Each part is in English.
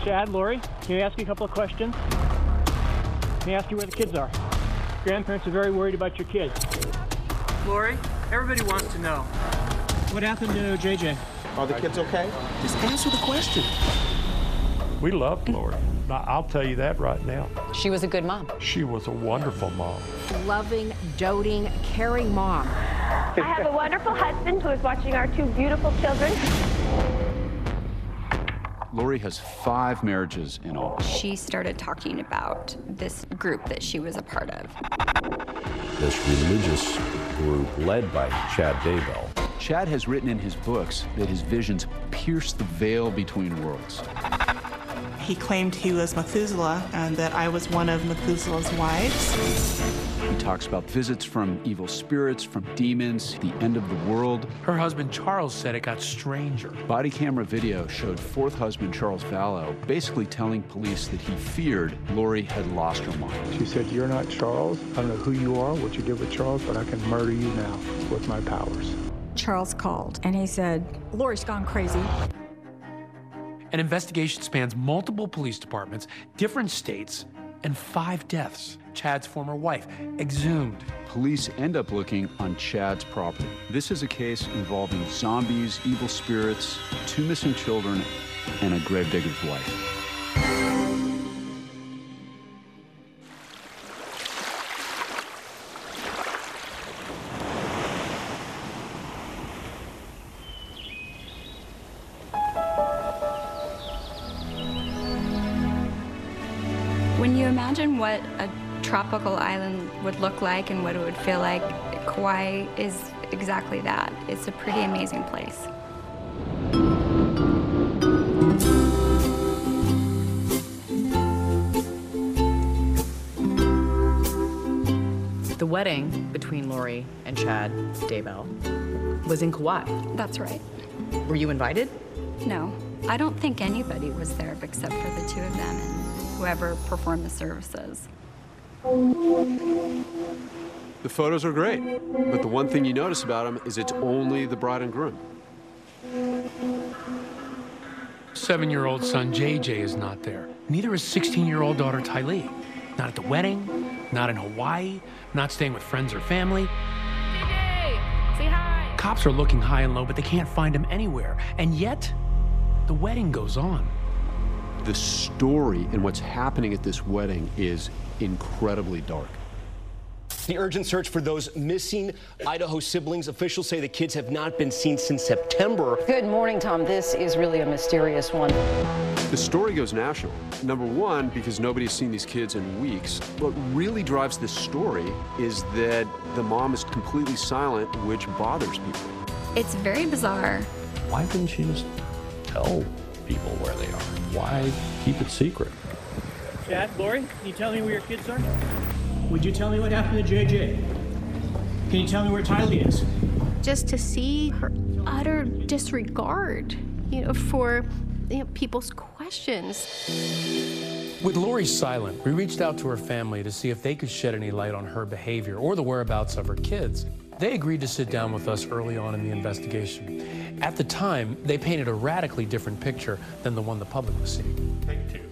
Chad, Lori, can I ask you a couple of questions? Can I ask you where the kids are? Grandparents are very worried about your kids. Lori, everybody wants to know. What happened to JJ? Are the kids okay? Just answer the question. We loved Lori. I'll tell you that right now. She was a good mom. She was a wonderful mom. Loving, doting, caring mom. I have a wonderful husband who is watching our 2 beautiful children. Lori has 5 marriages in all. She started talking about this group that she was a part of. This religious group led by Chad Daybell. Chad has written in his books that his visions pierce the veil between worlds. He claimed he was Methuselah and that I was one of Methuselah's wives. He talks about visits from evil spirits, from demons, the end of the world. Her husband Charles said it got stranger. Body camera video showed 4th husband Charles Vallow basically telling police that he feared Lori had lost her mind. She said, "You're not Charles. I don't know who you are, what you did with Charles, but I can murder you now with my powers." Charles called and he said, "Lori's gone crazy." An investigation spans multiple police departments, different states, and 5 deaths. Chad's former wife, exhumed. Police end up looking on Chad's property. This is a case involving zombies, evil spirits, 2 missing children, and a gravedigger's wife. When you imagine what a tropical island would look like and what it would feel like, Kauai is exactly that. It's a pretty amazing place. The wedding between Lori and Chad Daybell was in Kauai. That's right. Were you invited? No, I don't think anybody was there except for the 2 of them and whoever performed the services. The photos are great, but the one thing you notice about them is it's only the bride and groom. 7-year-old son JJ is not there. Neither is 16-year-old daughter Tylee. Not at the wedding, not in Hawaii, not staying with friends or family. JJ, say hi. Cops are looking high and low, but they can't find him anywhere. And yet, the wedding goes on. The story and what's happening at this wedding is incredibly dark. The urgent search for those missing Idaho siblings. Officials say the kids have not been seen since September. Good morning, Tom. This is really a mysterious one. The story goes national. Number one, because nobody's seen these kids in weeks. What really drives this story is that the mom is completely silent, which bothers people. It's very bizarre. Why couldn't she just tell people where they are? Why keep it secret? Chad, Lori, can you tell me where your kids are? Would you tell me what happened to JJ? Can you tell me where Tylee is? Just to see her utter disregard, for people's questions. With Lori silent, we reached out to her family to see if they could shed any light on her behavior or the whereabouts of her kids. They agreed to sit down with us early on in the investigation. At the time, they painted a radically different picture than the one the public was seeing. Take 2.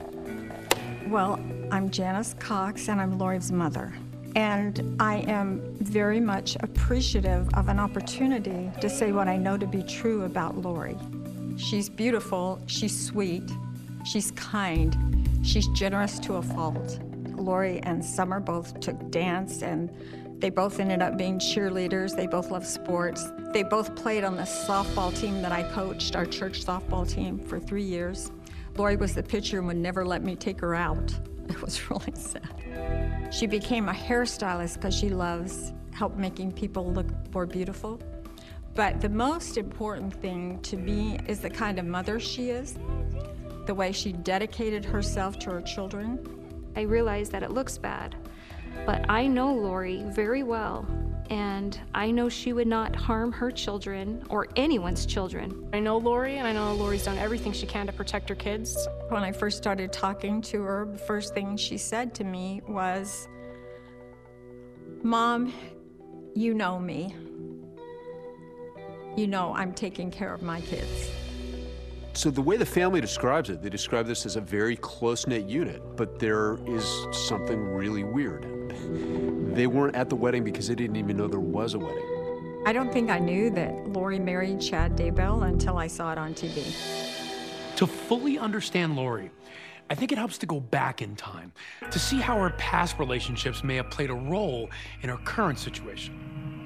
Well, I'm Janice Cox, and I'm Lori's mother. And I am very much appreciative of an opportunity to say what I know to be true about Lori. She's beautiful, she's sweet, she's kind, she's generous to a fault. Lori and Summer both took dance, and they both ended up being cheerleaders. They both love sports. They both played on the softball team that I coached, our church softball team, for 3 years. Lori was the pitcher and would never let me take her out. It was really sad. She became a hairstylist because she loves help making people look more beautiful. But the most important thing to me is the kind of mother she is, the way she dedicated herself to her children. I realize that it looks bad, but I know Lori very well, and I know she would not harm her children or anyone's children. I know Lori, and I know Lori's done everything she can to protect her kids. When I first started talking to her, the first thing she said to me was, "Mom, you know me. You know I'm taking care of my kids." So the way the family describes it, they describe this as a very close-knit unit, but there is something really weird. They weren't at the wedding because they didn't even know there was a wedding. I don't think I knew that Lori married Chad Daybell until I saw it on TV. To fully understand Lori, I think it helps to go back in time to see how her past relationships may have played a role in her current situation.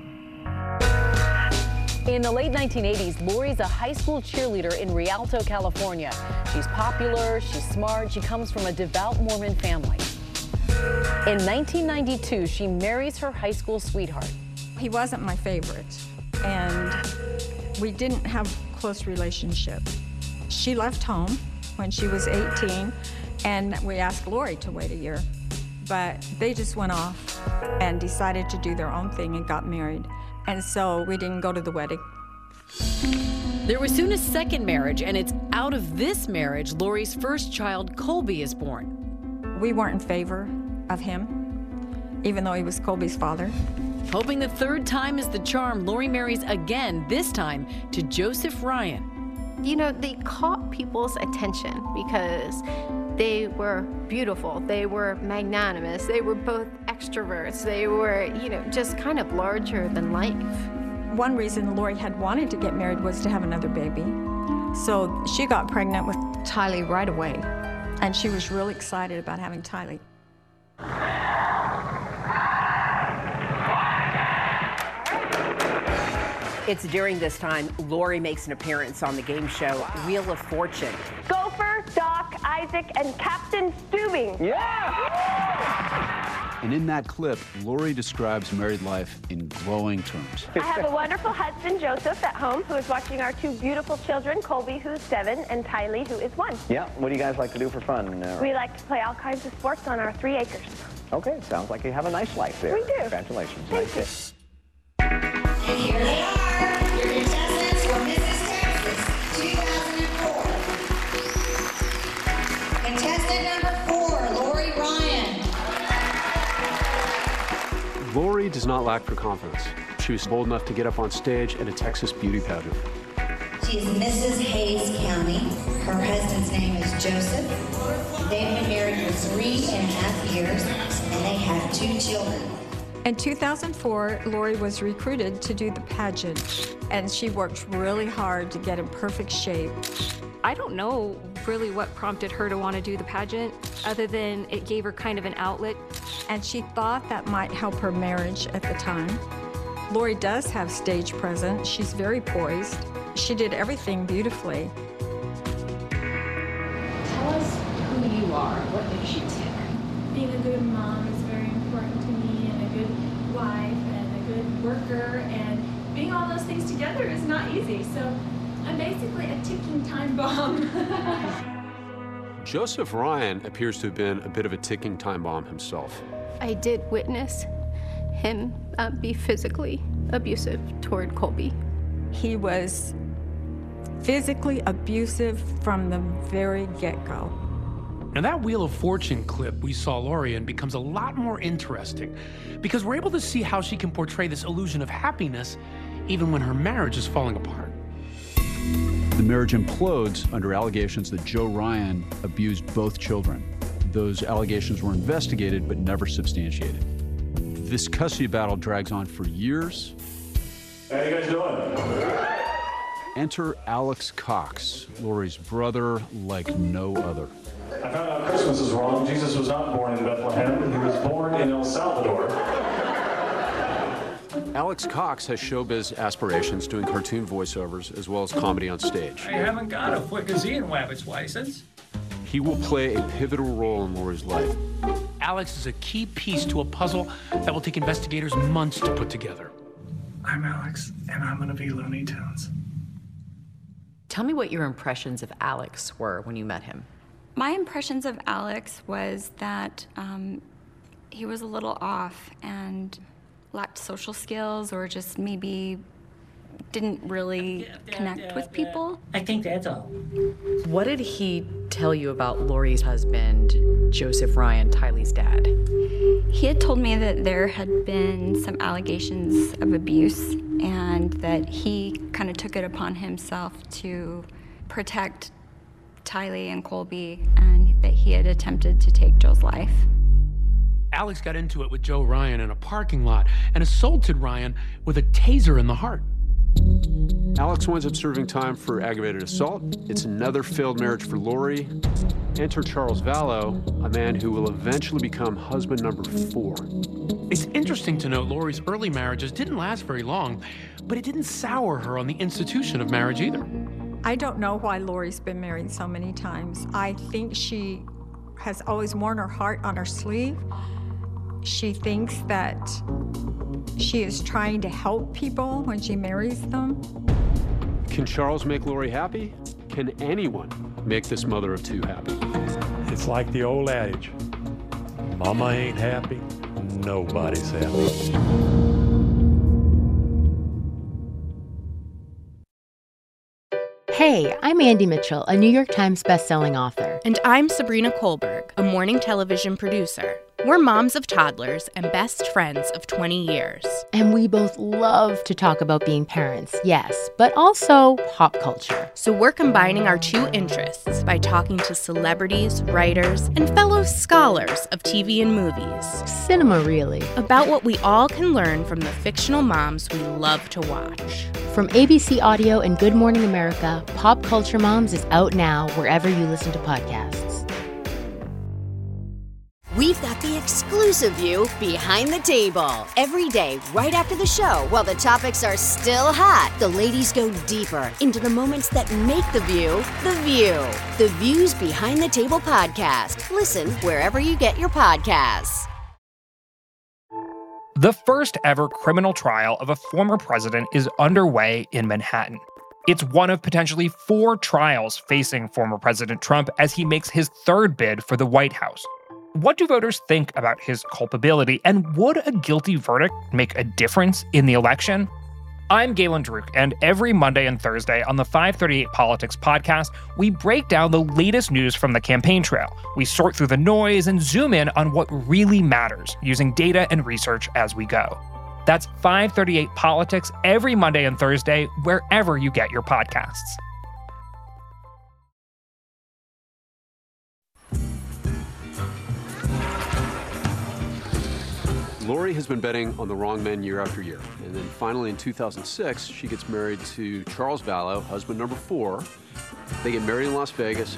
In the late 1980s, Lori's a high school cheerleader in Rialto, California. She's popular, she's smart, she comes from a devout Mormon family. In 1992, she marries her high school sweetheart. He wasn't my favorite, and we didn't have a close relationship. She left home when she was 18, and we asked Lori to wait a year. But they just went off and decided to do their own thing and got married. And so we didn't go to the wedding. There was soon a second marriage, and it's out of this marriage Lori's first child, Colby, is born. We weren't in favor of him, even though he was Colby's father. Hoping the third time is the charm, Lori marries again, this time to Joseph Ryan. You know, they caught people's attention because they were beautiful, they were magnanimous, they were both extroverts, they were, you know, just kind of larger than life. One reason Lori had wanted to get married was to have another baby. So she got pregnant with Tylee right away, and she was really excited about having Tylee. It's during this time Lori makes an appearance on the game show Wheel of Fortune. Gopher, Doc, Isaac, and Captain Steubing. Yeah! And in that clip, Lori describes married life in glowing terms. I have a wonderful husband, Joseph, at home, who is watching our two beautiful children, Colby, who's 7, and Tylee, who is 1. Yeah, what do you guys like to do for fun? We like to play all kinds of sports on our 3 acres. Okay, sounds like you have a nice life there. We do. Congratulations. Thank you. And here they are, your contestants for Mrs. Texas 2004. Contestant number 4, Lori Ryan. Lori does not lack for confidence. She was bold enough to get up on stage at a Texas beauty pageant. She is Mrs. Hayes County. Her husband's name is Joseph. They've been married for 3.5 years, and they have 2 children. In 2004, Lori was recruited to do the pageant, and she worked really hard to get in perfect shape. I don't know really what prompted her to want to do the pageant, other than it gave her kind of an outlet. And she thought that might help her marriage at the time. Lori does have stage presence. She's very poised. She did everything beautifully. Tell us who you are. What makes you tick? Being a good mom is very important to me, and a good wife, and a good worker, and being all those things together is not easy. So I'm basically a ticking time bomb. Joseph Ryan appears to have been a bit of a ticking time bomb himself. I did witness him be physically abusive toward Colby. He was physically abusive from the very get-go. Now that Wheel of Fortune clip we saw Lori in becomes a lot more interesting because we're able to see how she can portray this illusion of happiness even when her marriage is falling apart. The marriage implodes under allegations that Joe Ryan abused both children. Those allegations were investigated but never substantiated. This custody battle drags on for years. How you guys doing? Enter Alex Cox, Lori's brother like no other. I found out Christmas is wrong. Jesus was not born in Bethlehem. He was born in El Salvador. Alex Cox has showbiz aspirations, doing cartoon voiceovers as well as comedy on stage. I haven't got a Flickazine Wabbit's license. He will play a pivotal role in Lori's life. Alex is a key piece to a puzzle that will take investigators months to put together. I'm Alex, and I'm gonna be Looney Tunes. Tell me what your impressions of Alex were when you met him. My impressions of Alex was that he was a little off and lacked social skills, or just maybe didn't really connect with people. I think that's all. What did he tell you about Lori's husband, Joseph Ryan, Tylee's dad? He had told me that there had been some allegations of abuse, and that he kind of took it upon himself to protect Tylee and Colby, and that he had attempted to take Joe's life. Alex got into it with Joe Ryan in a parking lot and assaulted Ryan with a taser in the heart. Alex winds up serving time for aggravated assault. It's another failed marriage for Lori. Enter Charles Vallow, a man who will eventually become husband number 4. It's interesting to note Lori's early marriages didn't last very long, but it didn't sour her on the institution of marriage either. I don't know why Lori's been married so many times. I think she has always worn her heart on her sleeve. She thinks that she is trying to help people when she marries them. Can Charles make Lori happy? Can anyone make this mother of 2 happy? It's like the old adage, mama ain't happy, nobody's happy. Hey, I'm Andy Mitchell, a New York Times bestselling author. And I'm Sabrina Kohlberg, a morning television producer. We're moms of toddlers and best friends of 20 years. And we both love to talk about being parents, yes, but also pop culture. So we're combining our 2 interests by talking to celebrities, writers, and fellow scholars of TV and movies. Cinema, really. About what we all can learn from the fictional moms we love to watch. From ABC Audio and Good Morning America, Pop Culture Moms is out now wherever you listen to podcasts. We've got the exclusive view behind the table. Every day, right after the show, while the topics are still hot, the ladies go deeper into the moments that make The View, The View. The View's Behind the Table podcast. Listen wherever you get your podcasts. The first ever criminal trial of a former president is underway in Manhattan. It's one of potentially 4 trials facing former President Trump as he makes his 3rd bid for the White House. What do voters think about his culpability, and would a guilty verdict make a difference in the election? I'm Galen Druk, and every Monday and Thursday on the 538 Politics podcast, we break down the latest news from the campaign trail. We sort through the noise and zoom in on what really matters, using data and research as we go. That's 538 Politics every Monday and Thursday, wherever you get your podcasts. Lori has been betting on the wrong men year after year. And then finally in 2006, she gets married to Charles Vallow, husband number 4. They get married in Las Vegas.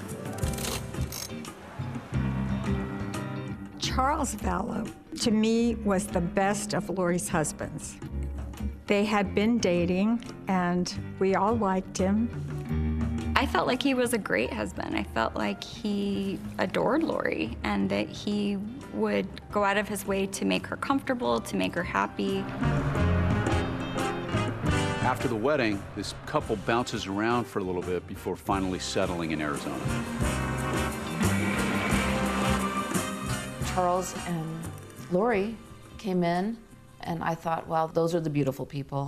Charles Vallow, to me, was the best of Lori's husbands. They had been dating, and we all liked him. I felt like he was a great husband. I felt like he adored Lori and that he would go out of his way to make her comfortable, to make her happy. After the wedding, this couple bounces around for a little bit before finally settling in Arizona. Charles and Lori came in, and I thought, wow, those are the beautiful people.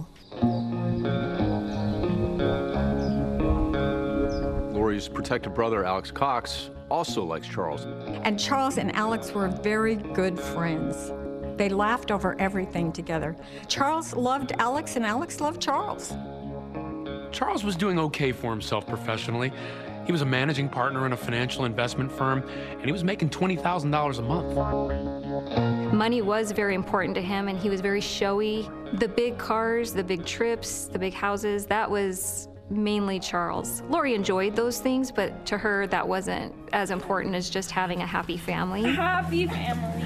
Lori's protective brother, Alex Cox, also likes Charles. And Charles and Alex were very good friends. They laughed over everything together. Charles loved Alex, and Alex loved Charles. Charles was doing okay for himself professionally. He was a managing partner in a financial investment firm, and he was making $20,000 a month. Money was very important to him, and he was very showy. The big cars, the big trips, the big houses, that was mainly Charles. Lori enjoyed those things, but to her, that wasn't as important as just having a happy family. Happy family.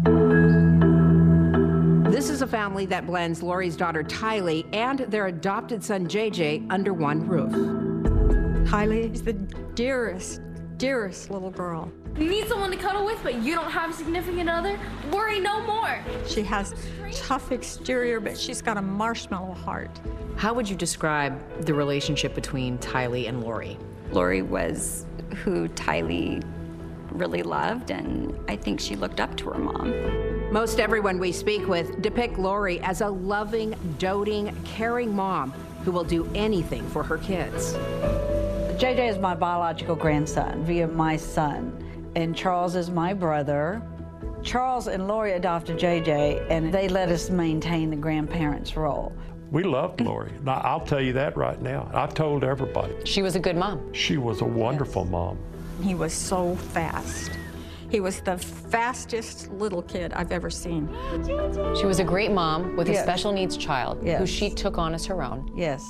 This is a family that blends Lori's daughter Tylee and their adopted son JJ under one roof. Tylee is the dearest, dearest little girl. You need someone to cuddle with, but you don't have a significant other? Worry no more. She has tough exterior, but she's got a marshmallow heart. How would you describe the relationship between Tylee and Lori? Lori was who Tylee really loved, and I think she looked up to her mom. Most everyone we speak with depict Lori as a loving, doting, caring mom who will do anything for her kids. JJ is my biological grandson via my son, and Charles is my brother. Charles and Lori adopted JJ, and they let us maintain the grandparents' role. We loved Lori. Now, I'll tell you that right now. I've told everybody. She was a good mom. She was a wonderful mom. He was so fast. He was the fastest little kid I've ever seen. She was a great mom with a Yes. special needs child who Yes. she took on as her own. Yes.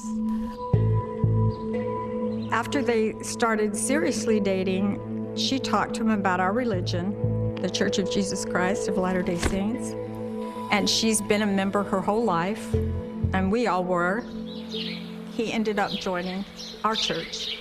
After they started seriously dating, she talked to him about our religion, the Church of Jesus Christ of Latter-day Saints. And she's been a member her whole life, and we all were. He ended up joining our church.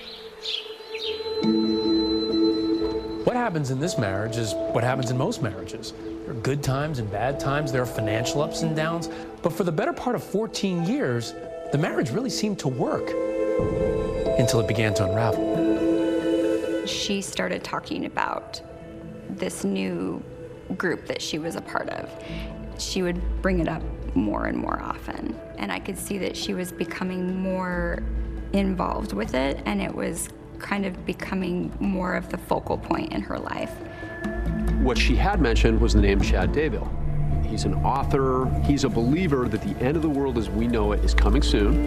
What happens in this marriage is what happens in most marriages. There are good times and bad times. There are financial ups and downs. But for the better part of 14 years, the marriage really seemed to work until it began to unravel. She started talking about this new group that she was a part of. She would bring it up more and more often. And I could see that she was becoming more involved with it, and it was kind of becoming more of the focal point in her life. What she had mentioned was the name Chad Daybell. He's an author. He's a believer that the end of the world as we know it is coming soon.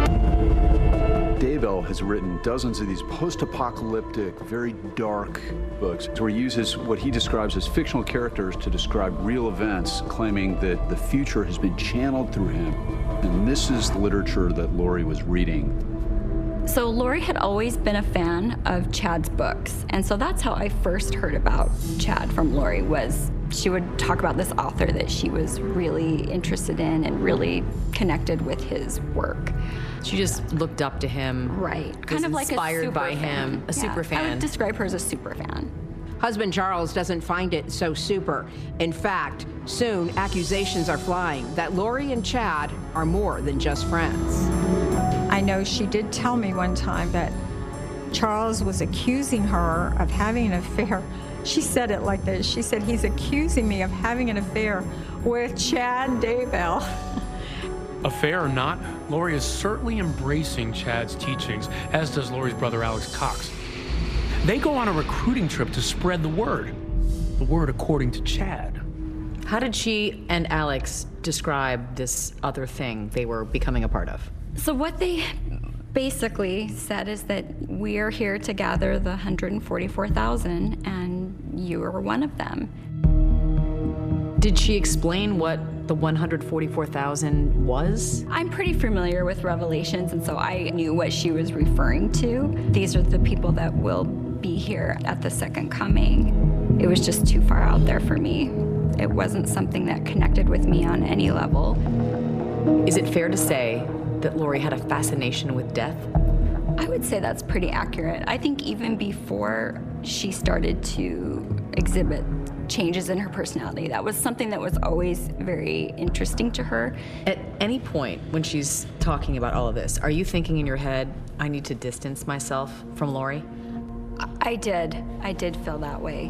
Daybell has written dozens of these post-apocalyptic, very dark books where he uses what he describes as fictional characters to describe real events, claiming that the future has been channeled through him. And this is the literature that Lori was reading. So Lori had always been a fan of Chad's books, and so that's how I first heard about Chad from Lori. Was she would talk about this author that she was really interested in and really connected with his work. She just looked up to him. Right. Was Kind of like inspired by him, a Yeah, super fan. I would describe her as a super fan. Husband Charles doesn't find it so super. In fact, soon accusations are flying that Lori and Chad are more than just friends. I know she did tell me one time that Charles was accusing her of having an affair. She said it like this. She said, he's accusing me of having an affair with Chad Daybell. Affair or not, Lori is certainly embracing Chad's teachings, as does Lori's brother Alex Cox. They go on a recruiting trip to spread the word according to Chad. How did she and Alex describe this other thing they were becoming a part of? So what they basically said is that we are here to gather the 144,000, and you are one of them. Did she explain what the 144,000 was? I'm pretty familiar with Revelations, and so I knew what she was referring to. These are the people that will be here at the second coming. It was just too far out there for me. It wasn't something that connected with me on any level. Is it fair to say that Lori had a fascination with death? I would say that's pretty accurate. I think even before she started to exhibit changes in her personality, that was something that was always very interesting to her. At any point when she's talking about all of this, are you thinking in your head, I need to distance myself from Lori? I did. I did feel that way.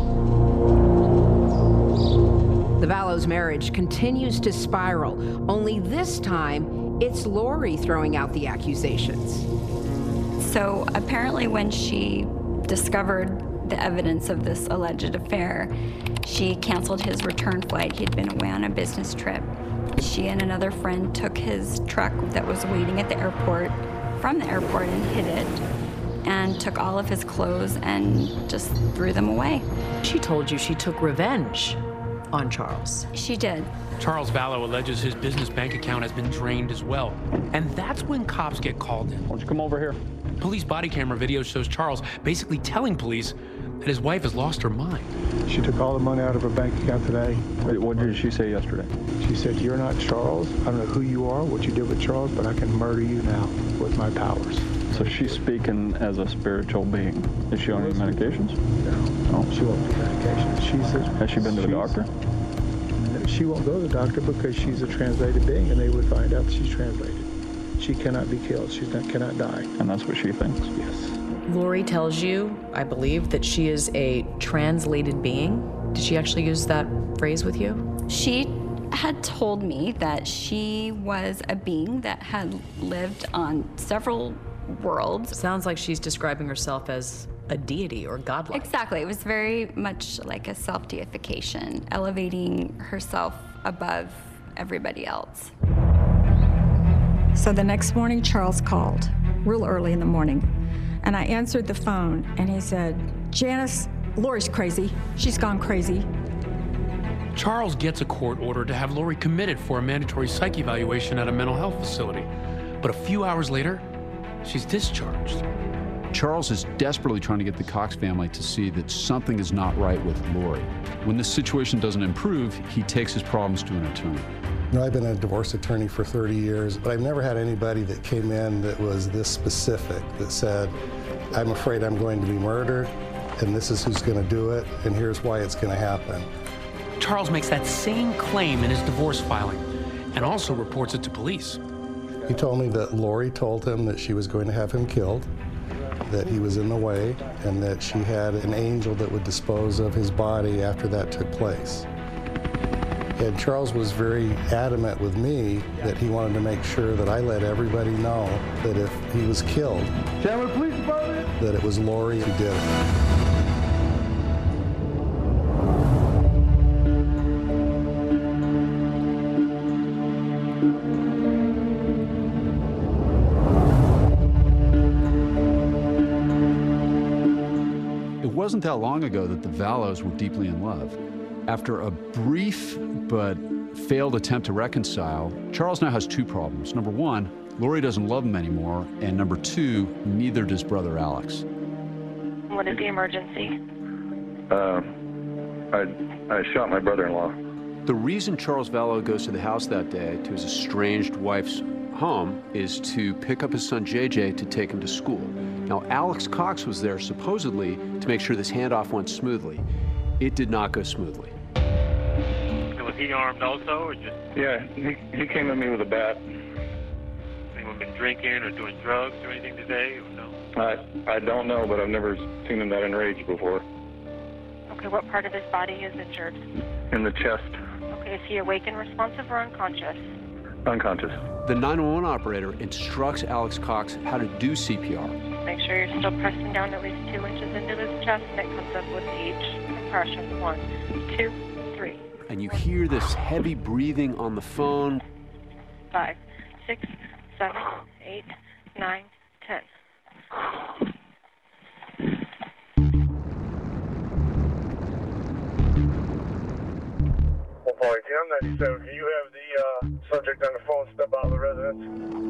The Vallows marriage continues to spiral, only this time it's Lori throwing out the accusations. So apparently when she discovered the evidence of this alleged affair, she canceled his return flight. He'd been away on a business trip. She and another friend took his truck that was waiting at the airport from the airport and hid it, and took all of his clothes and just threw them away. She told you she took revenge on Charles. She did. Charles Vallow alleges his business bank account has been drained as well. And that's when cops get called in. Why don't you come over here? Police body camera video shows Charles basically telling police that his wife has lost her mind. She took all the money out of her bank account today. Wait, what did she say yesterday? She said, you're not Charles. I don't know who you are, what you did with Charles, but I can murder you now with my powers. So she's speaking as a spiritual being. Is she on any medications? No. She won't do medications. Has she been to the doctor? She won't go to the doctor because she's a translated being, and they would find out that she's translated. She cannot be killed. She cannot die. And that's what she thinks? Yes. Lori tells you, I believe, that she is a translated being. Did she actually use that phrase with you? She had told me that she was a being that had lived on several worlds. Sounds like she's describing herself as a deity or godlike. Exactly. It was very much like a self-deification, elevating herself above everybody else. So the next morning, Charles called, real early in the morning. And I answered the phone, and he said, Janice, Lori's crazy. She's gone crazy. Charles gets a court order to have Lori committed for a mandatory psych evaluation at a mental health facility. But a few hours later, she's discharged. Charles is desperately trying to get the Cox family to see that something is not right with Lori. When this situation doesn't improve, he takes his problems to an attorney. You know, I've been a divorce attorney for 30 years, but I've never had anybody that came in that was this specific, that said, I'm afraid I'm going to be murdered, and this is who's going to do it, and here's why it's going to happen. Charles makes that same claim in his divorce filing and also reports it to police. He told me that Lori told him that she was going to have him killed, that he was in the way, and that she had an angel that would dispose of his body after that took place. And Charles was very adamant with me that he wanted to make sure that I let everybody know that if he was killed, that it was Lori who did it. It wasn't that long ago that the Vallows were deeply in love. After a brief but failed attempt to reconcile, Charles now has two problems. Number one, Lori doesn't love him anymore, and number two, neither does brother Alex. What is the emergency? I shot my brother-in-law. The reason Charles Vallow goes to the house that day, to his estranged wife's home, is to pick up his son JJ to take him to school. Now, Alex Cox was there supposedly to make sure this handoff went smoothly. It did not go smoothly. Was he armed also, or just? Yeah, he came at me with a bat. Anyone been drinking or doing drugs or anything today, or no? I don't know, but I've never seen him that enraged before. Okay, what part of his body is injured? In the chest. Okay, is he awake and responsive or unconscious? Unconscious. The 911 operator instructs Alex Cox how to do CPR. Make sure you're still pressing down at least 2 inches into his chest, and it comes up with each compression. 1, 2, 3. And you hear this heavy breathing on the phone. 5, 6, 7, 8, 9, 10. Party Jim 97, can you have the subject on the phone step out of the residence?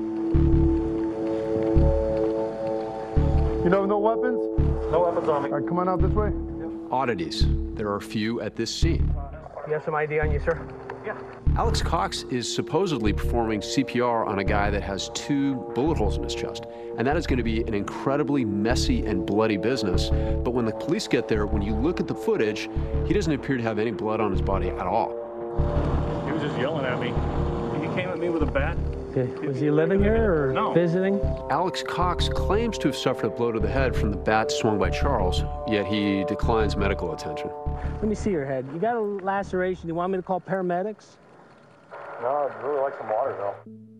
You know, no weapons? No weapons on me. All right, come on out this way. Oddities. There are a few at this scene. You have some ID on you, sir? Yeah. Alex Cox is supposedly performing CPR on a guy that has 2 bullet holes in his chest. And that is going to be an incredibly messy and bloody business. But when the police get there, when you look at the footage, he doesn't appear to have any blood on his body at all. He was just yelling at me. He came at me with a bat. Okay. Was he living here or visiting? Alex Cox claims to have suffered a blow to the head from the bat swung by Charles, yet he declines medical attention. Let me see your head. You got a laceration. You want me to call paramedics? No, I'd really like some water, though.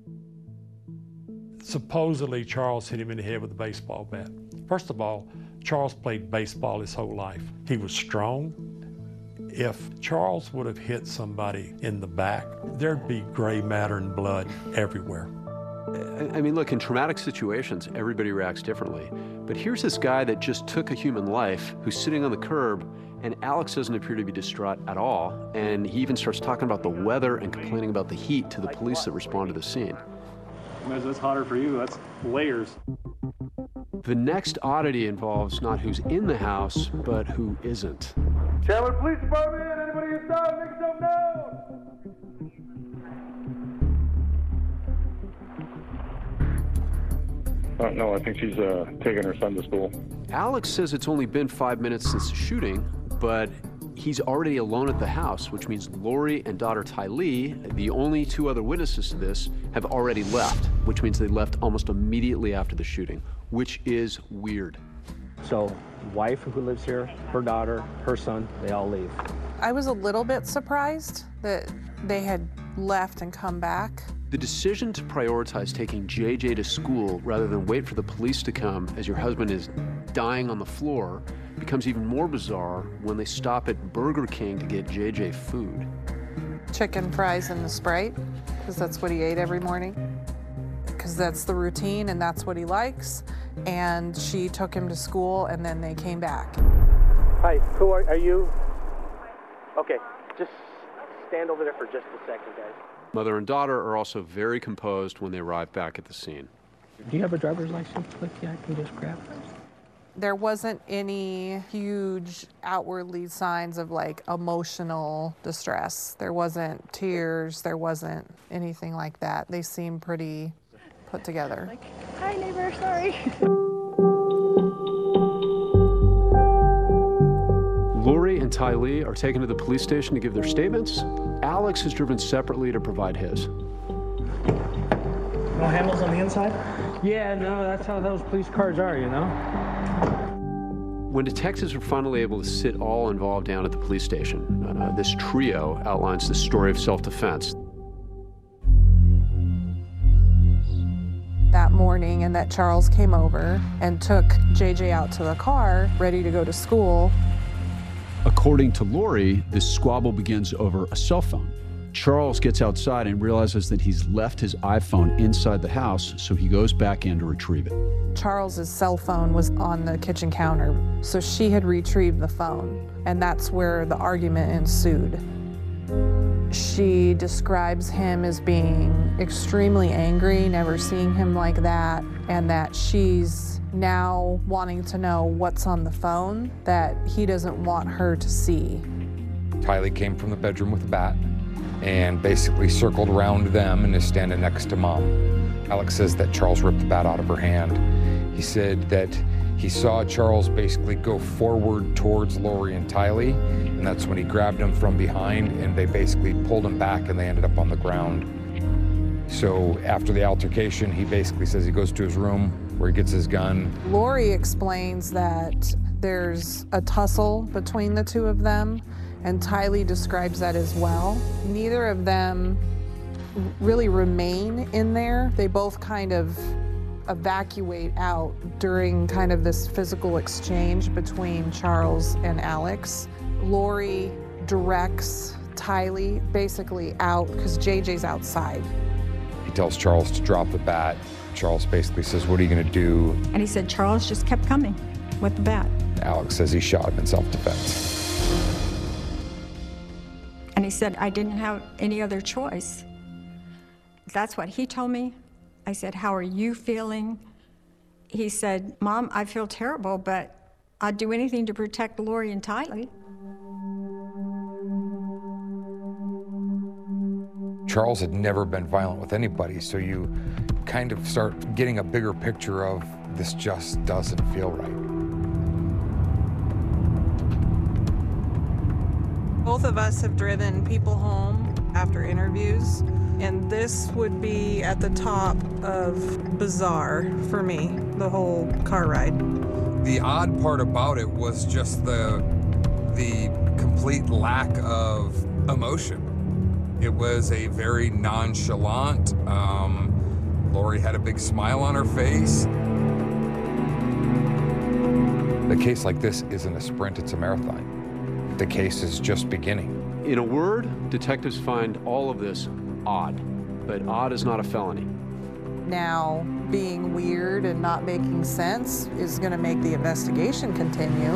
Supposedly, Charles hit him in the head with a baseball bat. First of all, Charles played baseball his whole life. He was strong. If Charles would have hit somebody in the back, there'd be gray matter and blood everywhere. I mean, look, in traumatic situations, everybody reacts differently. But here's this guy that just took a human life who's sitting on the curb, and Alex doesn't appear to be distraught at all. And he even starts talking about the weather and complaining about the heat to the police that respond to the scene. As it's hotter for you, that's layers. The next oddity involves not who's in the house, but who isn't. Chandler Police Department, anybody in town, make yourself known! No, I think she's taking her son to school. Alex says it's only been 5 minutes since the shooting, but he's already alone at the house, which means Lori and daughter Tylee, the only 2 other witnesses to this, have already left, which means they left almost immediately after the shooting, which is weird. So, wife who lives here, her daughter, her son, they all leave. I was a little bit surprised that they had left and come back. The decision to prioritize taking JJ to school rather than wait for the police to come as your husband is dying on the floor becomes even more bizarre when they stop at Burger King to get JJ food. Chicken fries and a Sprite, because that's what he ate every morning. because that's the routine and that's what he likes. And she took him to school, and then they came back. Hi, who are you? Okay, just stand over there for just a second, guys. Mother and daughter are also very composed when they arrive back at the scene. Do you have a driver's license with you I can just grab? There wasn't any huge outwardly signs of like emotional distress. There wasn't tears, there wasn't anything like that. They seemed pretty put together. Hi, neighbor, sorry. Lori and Ty Lee are taken to the police station to give their statements. Alex is driven separately to provide his. No handles on the inside? Yeah, no, that's how those police cars are, you know? When detectives are finally able to sit all involved down at the police station, this trio outlines the story of self-defense. That morning, and that Charles came over and took JJ out to the car, ready to go to school. According to Lori, this squabble begins over a cell phone. Charles gets outside and realizes that he's left his iPhone inside the house, so he goes back in to retrieve it. Charles's cell phone was on the kitchen counter, so she had retrieved the phone, and that's where the argument ensued. She describes him as being extremely angry, never seeing him like that, and that she's now wanting to know what's on the phone that he doesn't want her to see. Tylee came from the bedroom with a bat and basically circled around them and is standing next to Mom. Alex says that Charles ripped the bat out of her hand. He said that he saw Charles basically go forward towards Lori and Tylee, and that's when he grabbed him from behind, and they basically pulled him back, and they ended up on the ground. So after the altercation, he basically says he goes to his room where he gets his gun. Lori explains that there's a tussle between the two of them, and Tylee describes that as well. Neither of them really remain in there. They both kind of evacuate out during kind of this physical exchange between Charles and Alex. Lori directs Tylee basically out because JJ's outside. He tells Charles to drop the bat. Charles basically says, "What are you gonna do?" And he said Charles just kept coming with the bat. Alex says he shot him in self-defense. And he said, I didn't have any other choice. That's what he told me. I said, how are you feeling? He said, Mom, I feel terrible, but I'd do anything to protect Lori and Tylee. Charles had never been violent with anybody, so you kind of start getting a bigger picture of this just doesn't feel right. Both of us have driven people home after interviews, and this would be at the top of bizarre for me, the whole car ride. The odd part about it was just the complete lack of emotion. It was a very nonchalant, Lori had a big smile on her face. A case like this isn't a sprint, it's a marathon. The case is just beginning. In a word, detectives find all of this odd, but odd is not a felony. Now, being weird and not making sense is going to make the investigation continue.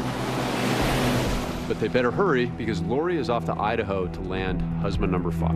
But they better hurry because Lori is off to Idaho to land husband number 5.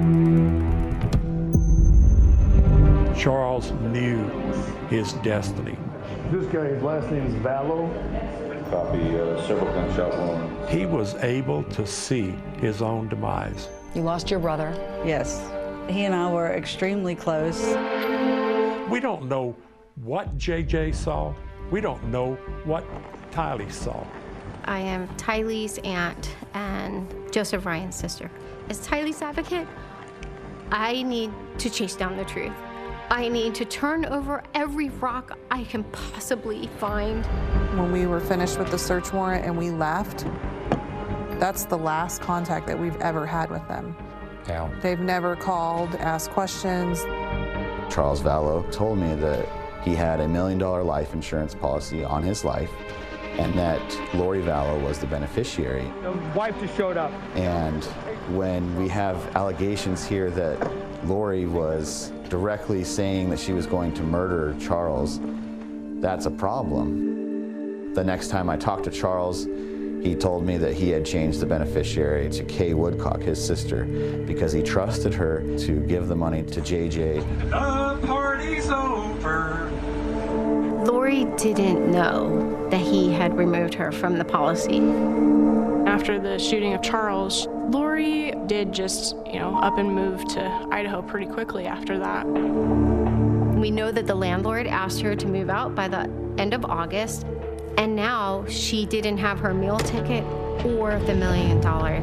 Charles knew his destiny. This guy, his last name is Vallow. Copy, several gunshot wounds. He was able to see his own demise. You lost your brother. Yes. He and I were extremely close. We don't know what JJ saw. We don't know what Tylee saw. I am Tylee's aunt and Joseph Ryan's sister. As Tylee's advocate, I need to chase down the truth. I need to turn over every rock I can possibly find. When we were finished with the search warrant and we left, that's the last contact that we've ever had with them. Yeah. They've never called, asked questions. Charles Vallow told me that he had $1 million life insurance policy on his life and that Lori Vallow was the beneficiary. The wife just showed up. And when we have allegations here that Lori was directly saying that she was going to murder Charles, that's a problem. The next time I talked to Charles, he told me that he had changed the beneficiary to Kay Woodcock, his sister, because he trusted her to give the money to JJ. The party's over. Lori didn't know that he had removed her from the policy. After the shooting of Charles, Lori did just, up and move to Idaho pretty quickly after that. We know that the landlord asked her to move out by the end of August, and now she didn't have her meal ticket or the $1 million.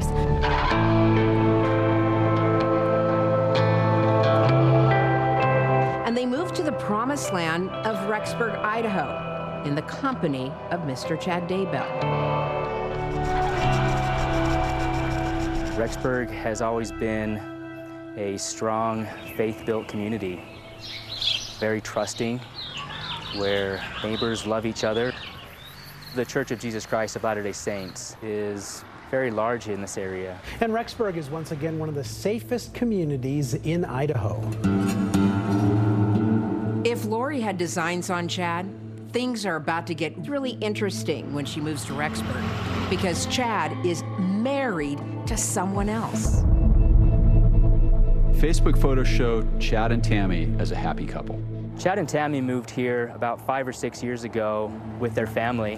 And they moved to the promised land of Rexburg, Idaho, in the company of Mr. Chad Daybell. Rexburg has always been a strong, faith-built community, very trusting, where neighbors love each other. The Church of Jesus Christ of Latter-day Saints is very large in this area. And Rexburg is once again one of the safest communities in Idaho. If Lori had designs on Chad, things are about to get really interesting when she moves to Rexburg, because Chad is married to someone else. Facebook photos show Chad and Tammy as a happy couple. Chad and Tammy moved here about 5 or 6 years ago with their family.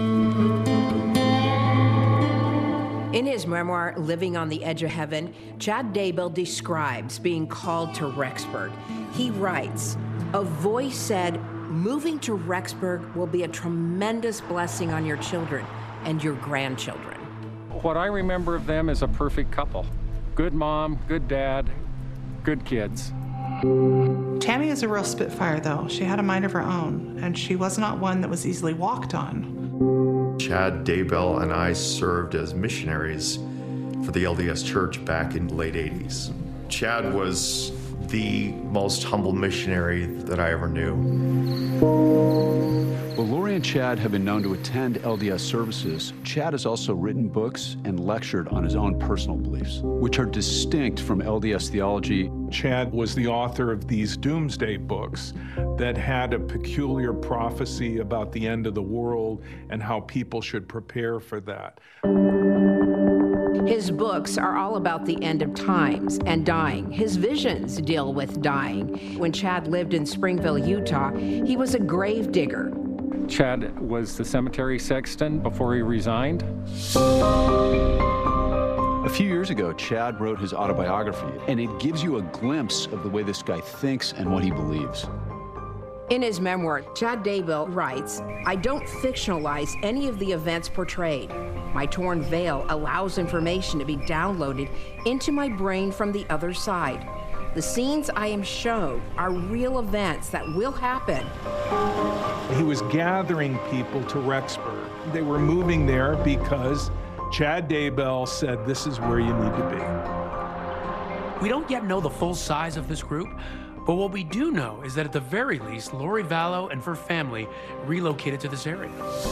In his memoir, Living on the Edge of Heaven, Chad Daybell describes being called to Rexburg. He writes, "A voice said, moving to Rexburg will be a tremendous blessing on your children and your grandchildren." What I remember of them is a perfect couple. Good mom, good dad, good kids. Tammy is a real spitfire, though. She had a mind of her own, and she was not one that was easily walked on. Chad Daybell and I served as missionaries for the LDS Church back in the late 80s. Chad was the most humble missionary that I ever knew. Well, Lori and Chad have been known to attend LDS services. Chad has also written books and lectured on his own personal beliefs, which are distinct from LDS theology. Chad was the author of these doomsday books that had a peculiar prophecy about the end of the world and how people should prepare for that. His books are all about the end of times and dying. His visions deal with dying. When Chad lived in Springville, Utah, he was a grave digger. Chad was the cemetery sexton before he resigned. A few years ago, Chad wrote his autobiography, and it gives you a glimpse of the way this guy thinks and what he believes. In his memoir, Chad Daybell writes, "I don't fictionalize any of the events portrayed. My torn veil allows information to be downloaded into my brain from the other side. The scenes I am shown are real events that will happen." He was gathering people to Rexburg. They were moving there because Chad Daybell said, "This is where you need to be." We don't yet know the full size of this group, but what we do know is that at the very least, Lori Vallow and her family relocated to this area.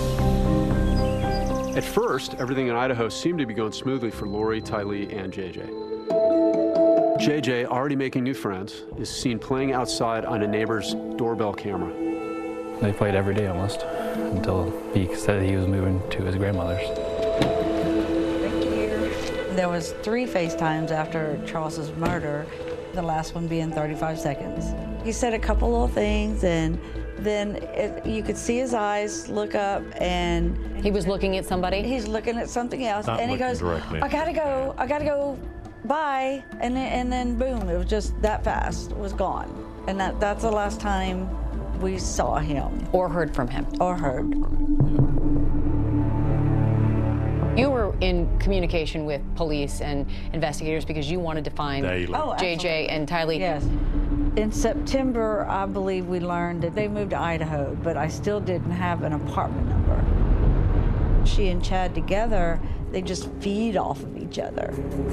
At first, everything in Idaho seemed to be going smoothly for Lori, Tylee, and JJ. JJ, already making new friends, is seen playing outside on a neighbor's doorbell camera. They played every day almost until he said he was moving to his grandmother's. There was 3 FaceTimes after Charles's murder, the last one being 35 seconds. He said a couple of things, and then you could see his eyes look up, and he was looking at somebody. He's looking at something else, Not and he goes, directly. I gotta go, bye," and then boom, it was just that fast, it was gone. And that's the last time we saw him. Or heard from him. Or heard. You were in communication with police and investigators because you wanted to find JJ and Tylee. Yes. In September, I believe we learned that they moved to Idaho, but I still didn't have an apartment number. She and Chad together, they just feed off of each other.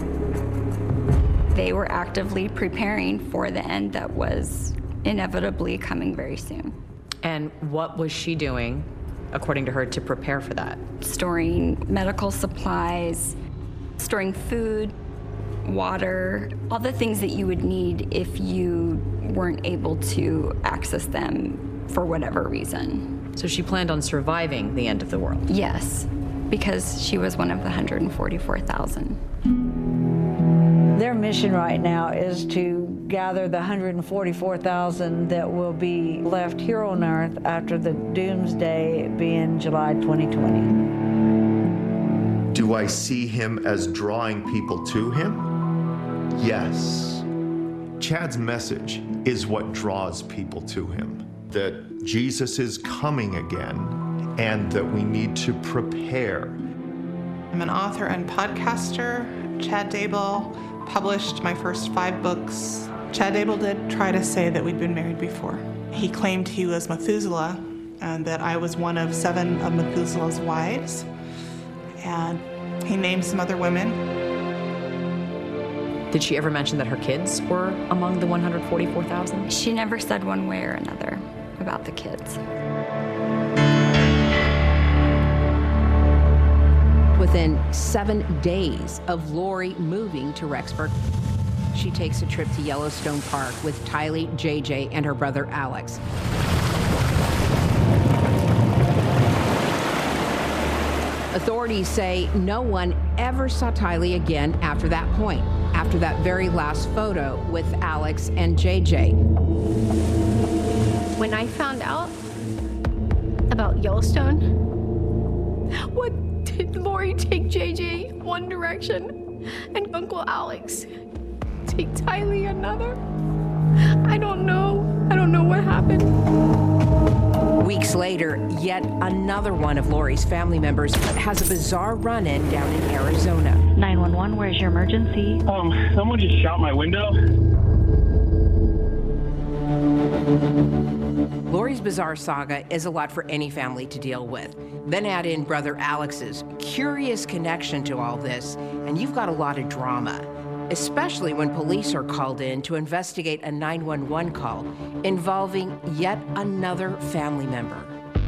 They were actively preparing for the end that was inevitably coming very soon. And what was she doing, according to her, to prepare for that? Storing medical supplies, storing food, water, all the things that you would need if you weren't able to access them for whatever reason. So she planned on surviving the end of the world? Yes, because she was one of the 144,000. Their mission right now is to gather the 144,000 that will be left here on Earth after the doomsday being July 2020. Do I see him as drawing people to him? Yes. Chad's message is what draws people to him, that Jesus is coming again and that we need to prepare. I'm an author and podcaster. Chad Daybell published my first 5 books. Chad Daybell did try to say that we'd been married before. He claimed he was Methuselah and that I was one of 7 of Methuselah's wives. And he named some other women. Did she ever mention that her kids were among the 144,000? She never said one way or another about the kids. Within 7 days of Lori moving to Rexburg, she takes a trip to Yellowstone Park with Tylee, JJ, and her brother Alex. Authorities say no one ever saw Tylee again after that point, after that very last photo with Alex and JJ. When I found out about Yellowstone, what did Lori take JJ one direction and Uncle Alex take Tylee another? I don't know. I don't know what happened. Weeks later, yet another one of Lori's family members has a bizarre run-in down in Arizona. 911, where's your emergency? Someone just shot my window. Lori's bizarre saga is a lot for any family to deal with. Then add in brother Alex's curious connection to all this, and you've got a lot of drama, especially when police are called in to investigate a 911 call involving yet another family member.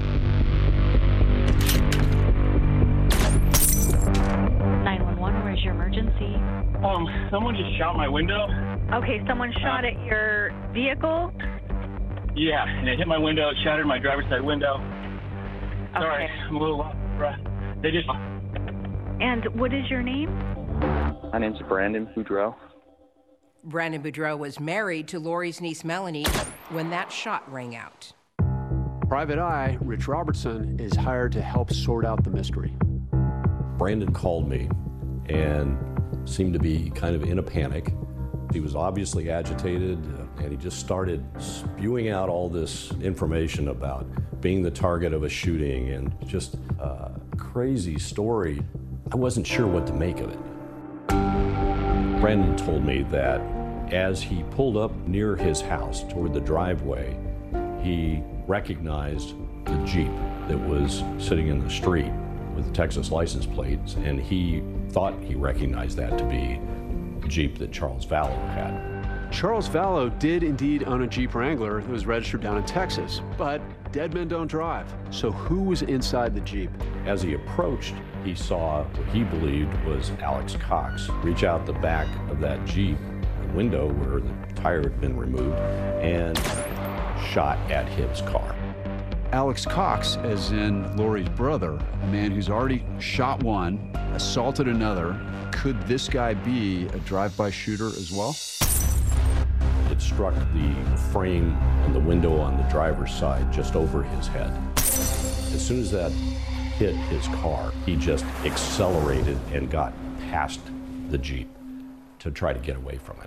Where's your emergency? Someone just shot my window. Okay, someone shot at your vehicle? Yeah, and it hit my window, it shattered my driver's side window. Sorry, I'm a little off breath. They just... And what is your name? My name's Brandon Boudreau. Brandon Boudreau was married to Lori's niece Melanie when that shot rang out. Private Eye, Rich Robertson, is hired to help sort out the mystery. Brandon called me and seemed to be kind of in a panic. He was obviously agitated, and he just started spewing out all this information about being the target of a shooting and just a crazy story. I wasn't sure what to make of it. Brandon told me that as he pulled up near his house toward the driveway, he recognized the Jeep that was sitting in the street with the Texas license plates, and he thought he recognized that to be the Jeep that Charles Vallow had. Charles Vallow did indeed own a Jeep Wrangler that was registered down in Texas, but dead men don't drive. So who was inside the Jeep? As he approached, he saw what he believed was Alex Cox reach out the back of that Jeep, the window where the tire had been removed, and shot at his car. Alex Cox, as in Lori's brother, a man who's already shot one, assaulted another. Could this guy be a drive-by shooter as well? It struck the frame and the window on the driver's side just over his head. As soon as that hit his car, he just accelerated and got past the Jeep to try to get away from it.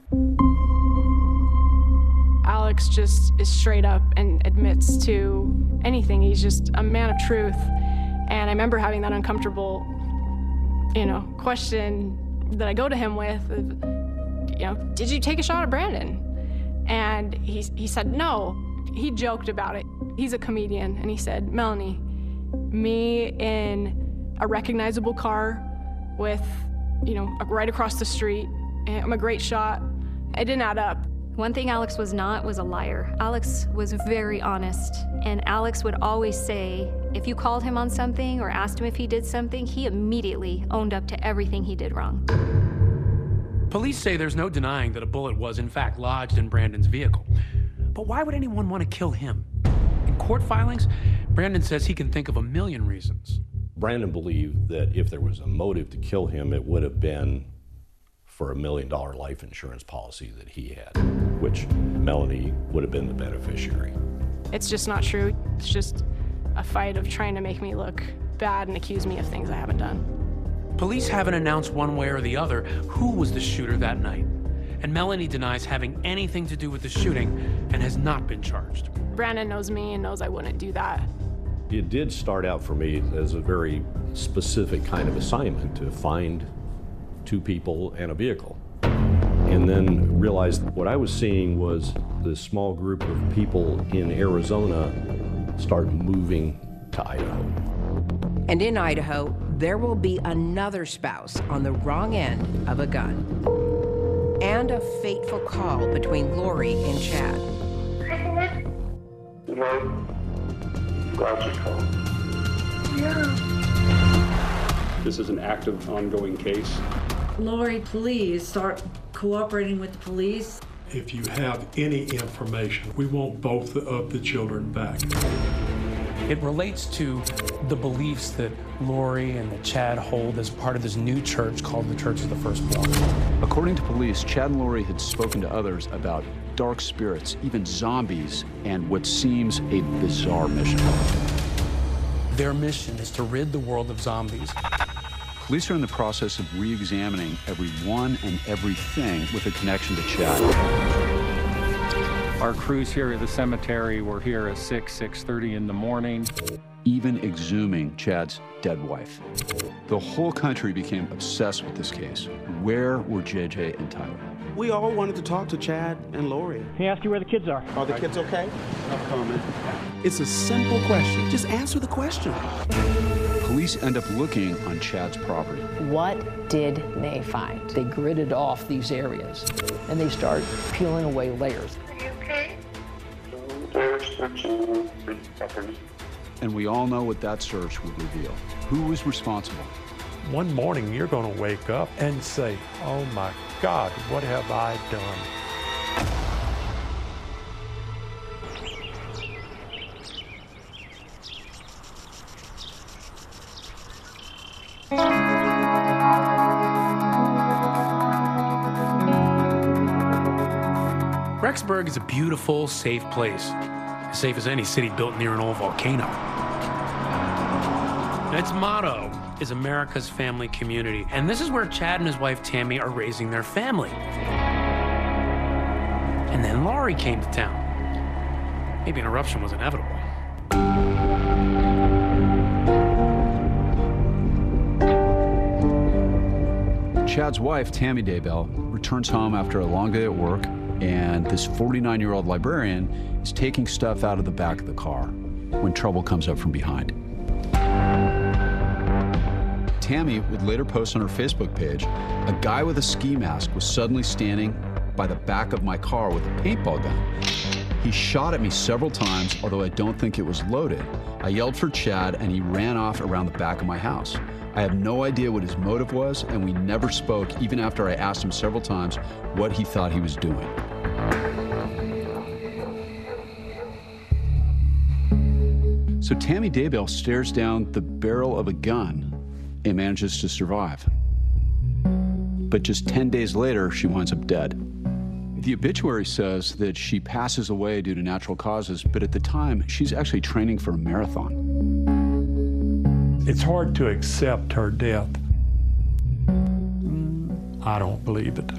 Alex just is straight up and admits to anything. He's just a man of truth. And I remember having that uncomfortable, question that I go to him with, did you take a shot at Brandon? And he said no. He joked about it. He's a comedian, and he said, Melanie, me in a recognizable car with, right across the street, and I'm a great shot. It didn't add up. One thing Alex was not was a liar. Alex was very honest, and Alex would always say, if you called him on something or asked him if he did something, he immediately owned up to everything he did wrong. Police say there's no denying that a bullet was, in fact, lodged in Brandon's vehicle. But why would anyone want to kill him? In court filings, Brandon says he can think of a million reasons. Brandon believed that if there was a motive to kill him, it would have been for $1 million life insurance policy that he had, which Melanie would have been the beneficiary. It's just not true. It's just a fight of trying to make me look bad and accuse me of things I haven't done. Police haven't announced one way or the other who was the shooter that night. And Melanie denies having anything to do with the shooting and has not been charged. Brandon knows me and knows I wouldn't do that. It did start out for me as a very specific kind of assignment to find two people and a vehicle. And then realized what I was seeing was this small group of people in Arizona start moving to Idaho. And in Idaho, there will be another spouse on the wrong end of a gun. And a fateful call between Lori and Chad. This is an active, ongoing case. Lori, please start cooperating with the police. If you have any information, we want both of the children back. It relates to the beliefs that Lori and that Chad hold as part of this new church called the Church of the Firstborn. According to police, Chad and Lori had spoken to others about dark spirits, even zombies, and what seems a bizarre mission. Their mission is to rid the world of zombies. Police are in the process of re-examining everyone and everything with a connection to Chad. Our crews here at the cemetery were here at 6:30 in the morning. Even exhuming Chad's dead wife. The whole country became obsessed with this case. Where were JJ and Tyler? We all wanted to talk to Chad and Lori. He asked you where the kids are. Are the kids okay? No comment. It's a simple question. Just answer the question. Police end up looking on Chad's property. What did they find? They gridded off these areas, and they start peeling away layers. And we all know what that search would reveal. Who was responsible? One morning, you're going to wake up and say, oh my God, what have I done? Rexburg is a beautiful, safe place. As safe as any city built near an old volcano. Its motto is America's family community. And this is where Chad and his wife Tammy are raising their family. And then Lori came to town. Maybe an eruption was inevitable. Chad's wife, Tammy Daybell, returns home after a long day at work, and this 49-year-old librarian is taking stuff out of the back of the car when trouble comes up from behind. Tammy would later post on her Facebook page, a guy with a ski mask was suddenly standing by the back of my car with a paintball gun. He shot at me several times, although I don't think it was loaded. I yelled for Chad, and he ran off around the back of my house. I have no idea what his motive was, and we never spoke, even after I asked him several times what he thought he was doing. So Tammy Daybell stares down the barrel of a gun and manages to survive. But just 10 days later, she winds up dead. The obituary says that she passes away due to natural causes, but at the time, she's actually training for a marathon. It's hard to accept her death. I don't believe it.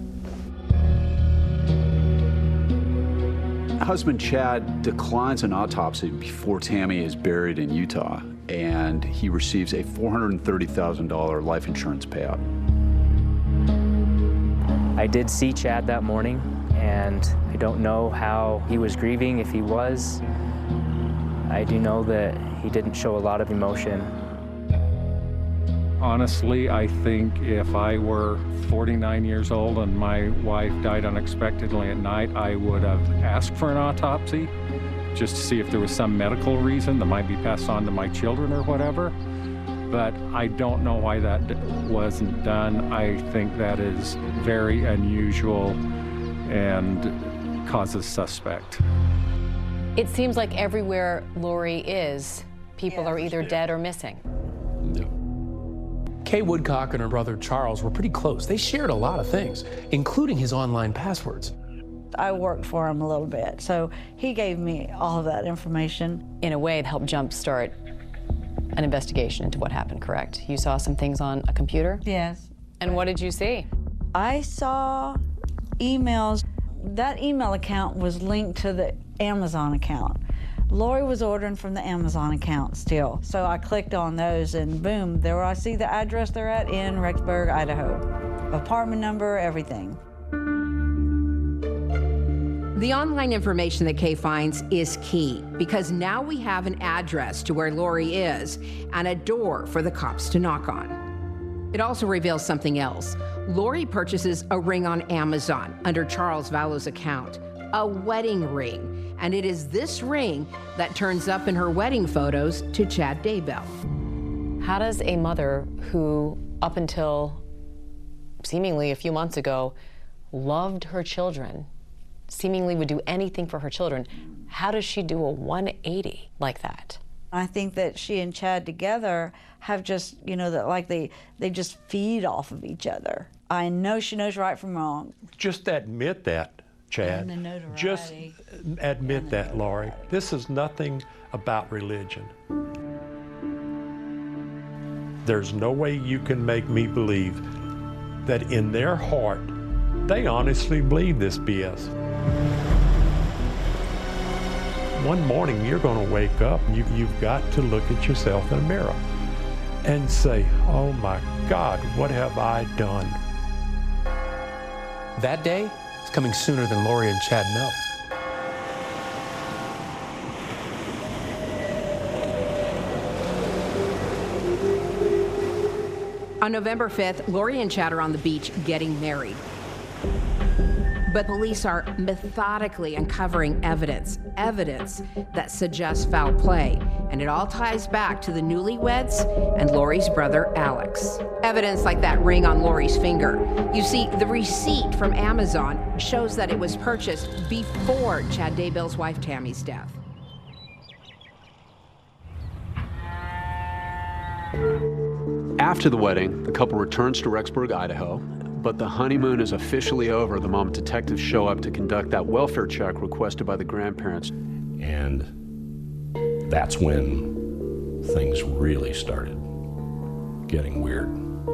Husband Chad declines an autopsy before Tammy is buried in Utah, and he receives a $430,000 life insurance payout. I did see Chad that morning, and I don't know how he was grieving, if he was. I do know that he didn't show a lot of emotion. Honestly, I think if I were 49 years old and my wife died unexpectedly at night, I would have asked for an autopsy just to see if there was some medical reason that might be passed on to my children or whatever. but I don't know why that wasn't done. I think that is very unusual and causes suspect. It seems like everywhere Lori is, people are either dead or missing. Kay Woodcock and her brother Charles were pretty close. They shared a lot of things, including his online passwords. I worked for him a little bit, so he gave me all of that information. In a way, it helped jumpstart an investigation into what happened, correct? You saw some things on a computer? Yes. And what did you see? I saw emails. That email account was linked to the Amazon account. Lori was ordering from the Amazon account still. So I clicked on those and boom, there I see the address they're at in Rexburg, Idaho. Apartment number, everything. The online information that Kay finds is key because now we have an address to where Lori is and a door for the cops to knock on. It also reveals something else. Lori purchases a ring on Amazon under Charles Vallow's account, a wedding ring, and it is this ring that turns up in her wedding photos to Chad Daybell. How does a mother who, up until seemingly a few months ago, loved her children, seemingly would do anything for her children, how does she do a 180 like that? I think that she and Chad together have just, you know, that like they just feed off of each other. I know she knows right from wrong. Just admit that, Chad. And the notoriety. Just admit that, Lori. This is nothing about religion. There's no way you can make me believe that in their heart, they honestly believe this BS. One morning, you're going to wake up and you've got to look at yourself in a mirror and say, oh my God, what have I done? That day is coming sooner than Lori and Chad know. On November 5th, Lori and Chad are on the beach getting married. But police are methodically uncovering evidence that suggests foul play. And it all ties back to the newlyweds and Lori's brother, Alex. Evidence like that ring on Lori's finger. You see, the receipt from Amazon shows that it was purchased before Chad Daybell's wife, Tammy's death. After the wedding, the couple returns to Rexburg, Idaho, but the honeymoon is officially over the moment detectives show up to conduct that welfare check requested by the grandparents. And that's when things really started getting weird.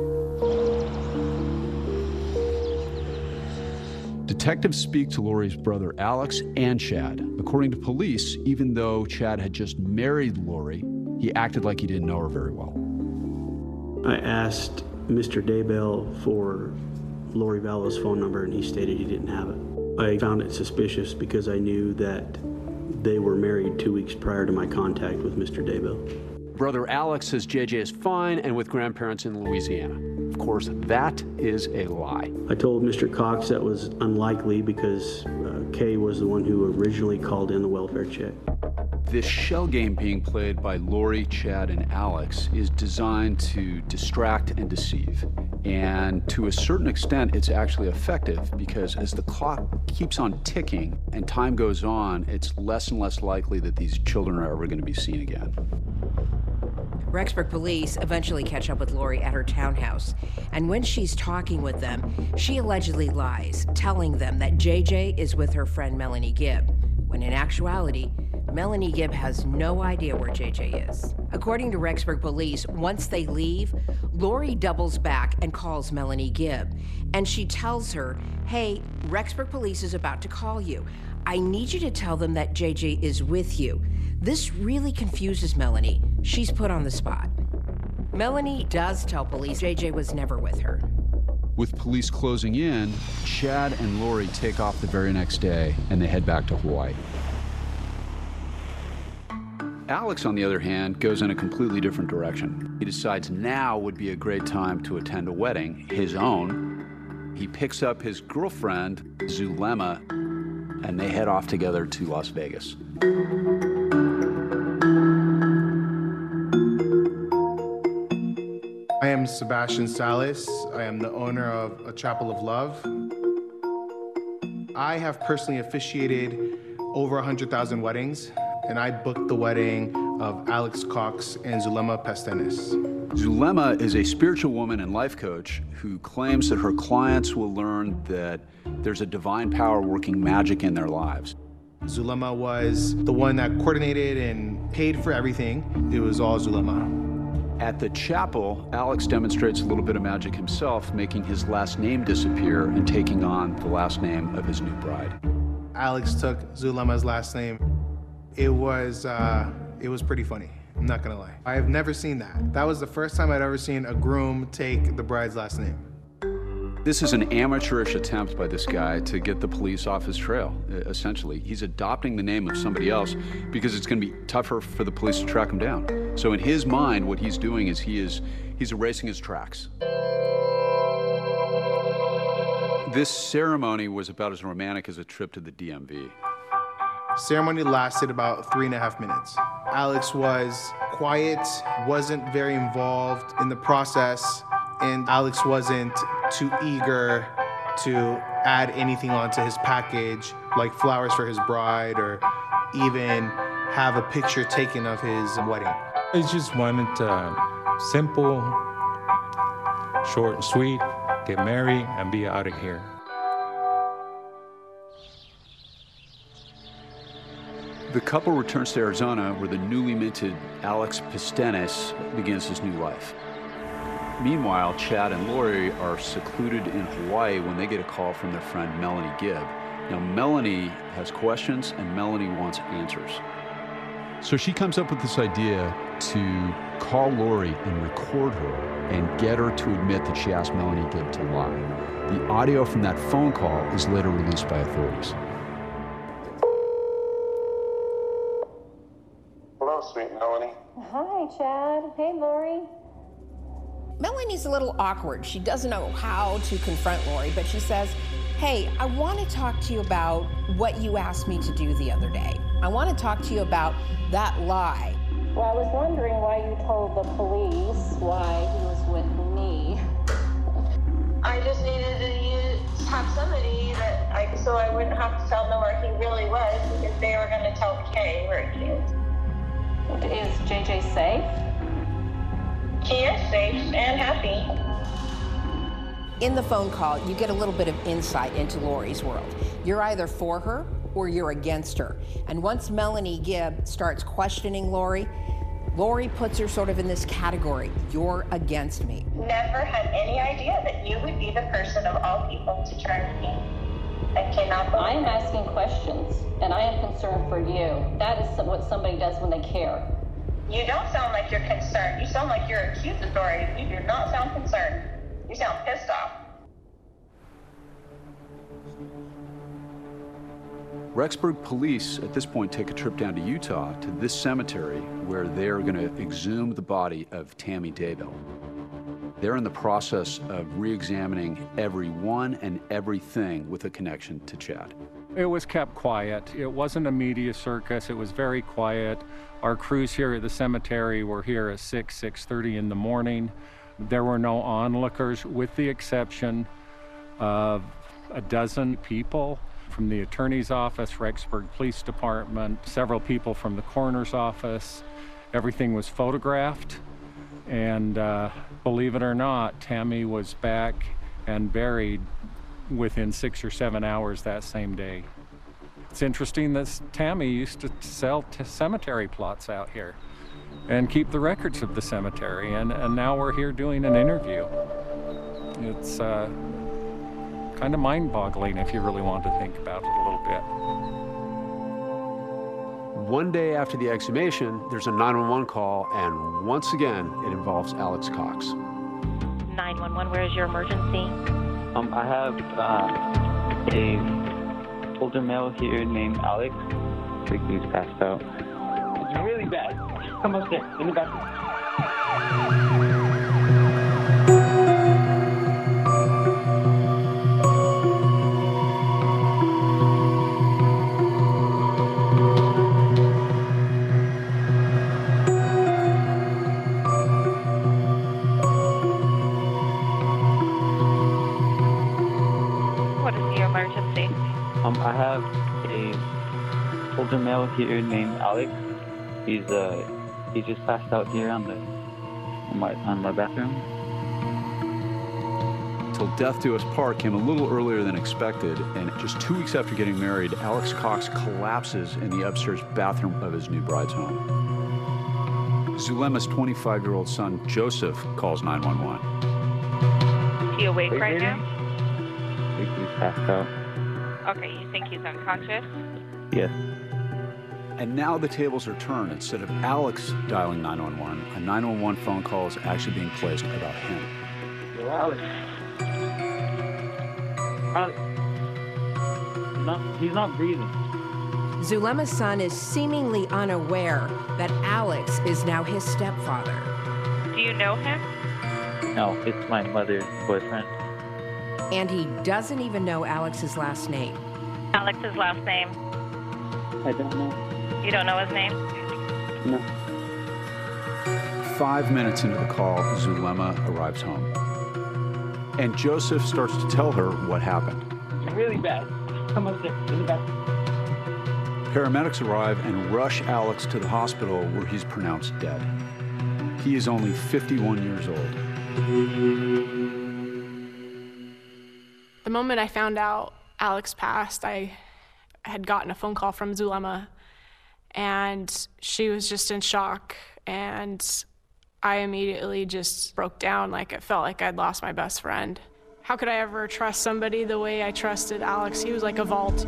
Detectives speak to Lori's brother Alex and Chad. According to police, even though Chad had just married Lori, he acted like he didn't know her very well. I asked Mr. Daybell for Lori Vallow's phone number, and he stated he didn't have it. I found it suspicious because I knew that they were married 2 weeks prior to my contact with Mr. Daybell. Brother Alex says JJ is fine and with grandparents in Louisiana. Of course, that is a lie. I told Mr. Cox that was unlikely because Kay was the one who originally called in the welfare check. This shell game being played by Lori, Chad, and Alex is designed to distract and deceive. And to a certain extent, it's actually effective because as the clock keeps on ticking and time goes on, it's less and less likely that these children are ever going to be seen again. Rexburg police eventually catch up with Lori at her townhouse. And when she's talking with them, she allegedly lies, telling them that JJ is with her friend Melanie Gibb, when in actuality, Melanie Gibb has no idea where JJ is. According to Rexburg police, once they leave, Lori doubles back and calls Melanie Gibb. And she tells her, hey, Rexburg police is about to call you. I need you to tell them that JJ is with you. This really confuses Melanie. She's put on the spot. Melanie does tell police JJ was never with her. With police closing in, Chad and Lori take off the very next day and they head back to Hawaii. Alex, on the other hand, goes in a completely different direction. He decides now would be a great time to attend a wedding, his own. He picks up his girlfriend, Zulema, and they head off together to Las Vegas. am Sebastian Salas. I am the owner of A Chapel of Love. I have personally officiated over 100,000 weddings, and I booked the wedding of Alex Cox and Zulema Pastenes. Zulema is a spiritual woman and life coach who claims that her clients will learn that there's a divine power working magic in their lives. Zulema was the one that coordinated and paid for everything. It was all Zulema. At the chapel, Alex demonstrates a little bit of magic himself, making his last name disappear and taking on the last name of his new bride. Alex took Zulema's last name. It was pretty funny, I'm not gonna lie. I have never seen that. That was the first time I'd ever seen a groom take the bride's last name. This is an amateurish attempt by this guy to get the police off his trail, essentially. He's adopting the name of somebody else because it's gonna be tougher for the police to track him down. So in his mind, what he's doing is he's erasing his tracks. This ceremony was about as romantic as a trip to the DMV. Ceremony lasted about 3.5 minutes. Alex was quiet, wasn't very involved in the process, and Alex wasn't too eager to add anything onto his package, like flowers for his bride, or even have a picture taken of his wedding. I just wanted simple, short and sweet, get married and be out of here. The couple returns to Arizona, where the newly minted Alex Pastenes begins his new life. Meanwhile, Chad and Lori are secluded in Hawaii when they get a call from their friend Melanie Gibb. Now, Melanie has questions and Melanie wants answers. So she comes up with this idea to call Lori and record her and get her to admit that she asked Melanie Gibb to lie. The audio from that phone call is later released by authorities. Hello, sweet Melanie. Hi, Chad. Hey, Lori. Melanie's a little awkward. She doesn't know how to confront Lori, but she says, hey, I want to talk to you about what you asked me to do the other day. I want to talk to you about that lie. Well, I was wondering why you told the police why he was with me. I just needed to have somebody so I wouldn't have to tell them where he really was if they were going to tell Kay where he is. Is JJ safe? He is safe and happy. In the phone call, you get a little bit of insight into Lori's world. You're either for her or you're against her. And once Melanie Gibb starts questioning Lori puts her sort of in this category. You're against me. Never had any idea that you would be the person of all people to turn me. I cannot believe I am asking questions, and I am concerned for you. That is what somebody does when they care. You don't sound like you're concerned. You sound like you're accusatory. You do not sound concerned. You sound pissed off. Rexburg police at this point take a trip down to Utah to this cemetery where they're going to exhume the body of Tammy Daybell. They're in the process of re-examining everyone and everything with a connection to Chad. It was kept quiet. It wasn't a media circus. It was very quiet. Our crews here at the cemetery were here at 6:30 in the morning. There were no onlookers, with the exception of a dozen people from the attorney's office, Rexburg Police Department, several people from the coroner's office. Everything was photographed, and believe it or not, Tammy was back and buried within 6 or 7 hours that same day. It's interesting that Tammy used to sell cemetery plots out here and keep the records of the cemetery, and now we're here doing an interview. It's kind of mind-boggling if you really want to think about it a little bit. One day after the exhumation, there's a 911 call, and once again, it involves Alex Cox. 911, where is your emergency? I have a older male here named Alex. I think he's passed out. It's really bad. Come upstairs, in the bathroom. I have a older male here named Alex. He just passed out here on my bathroom. Till death do us part came a little earlier than expected, and just 2 weeks after getting married, Alex Cox collapses in the upstairs bathroom of his new bride's home. Zulema's 25-year-old son, Joseph, calls 911. Is he awake right now? I think he's passed out. Okay, you think he's unconscious? Yes. And now the tables are turned. Instead of Alex dialing 911, a 911 phone call is actually being placed about him. Yo, Alex. He's not breathing. Zulema's son is seemingly unaware that Alex is now his stepfather. Do you know him? No, it's my mother's boyfriend. And he doesn't even know Alex's last name. Alex's last name? I don't know. You don't know his name? No. 5 minutes into the call, Zulema arrives home. And Joseph starts to tell her what happened. It's really bad. Come upstairs. Really bad. Paramedics arrive and rush Alex to the hospital where he's pronounced dead. He is only 51 years old. The moment I found out Alex passed, I had gotten a phone call from Zulema, and she was just in shock, and I immediately just broke down. Like, it felt like I'd lost my best friend. How could I ever trust somebody the way I trusted Alex? He was like a vault.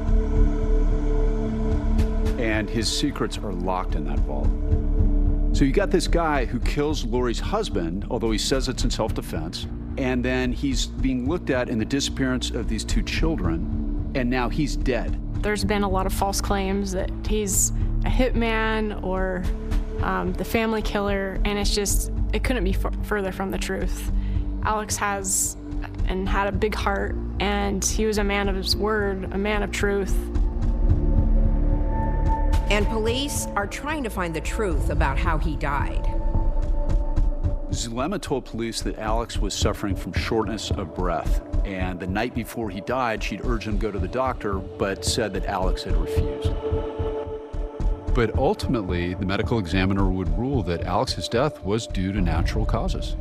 And his secrets are locked in that vault. So you got this guy who kills Lori's husband, although he says it's in self-defense, and then he's being looked at in the disappearance of these 2 children, and now he's dead. There's been a lot of false claims that he's a hitman or the family killer, and it couldn't be further from the truth. Alex has and had a big heart, and he was a man of his word, a man of truth. And police are trying to find the truth about how he died. Zulema told police that Alex was suffering from shortness of breath, and the night before he died, she'd urged him to go to the doctor, but said that Alex had refused. But ultimately, the medical examiner would rule that Alex's death was due to natural causes.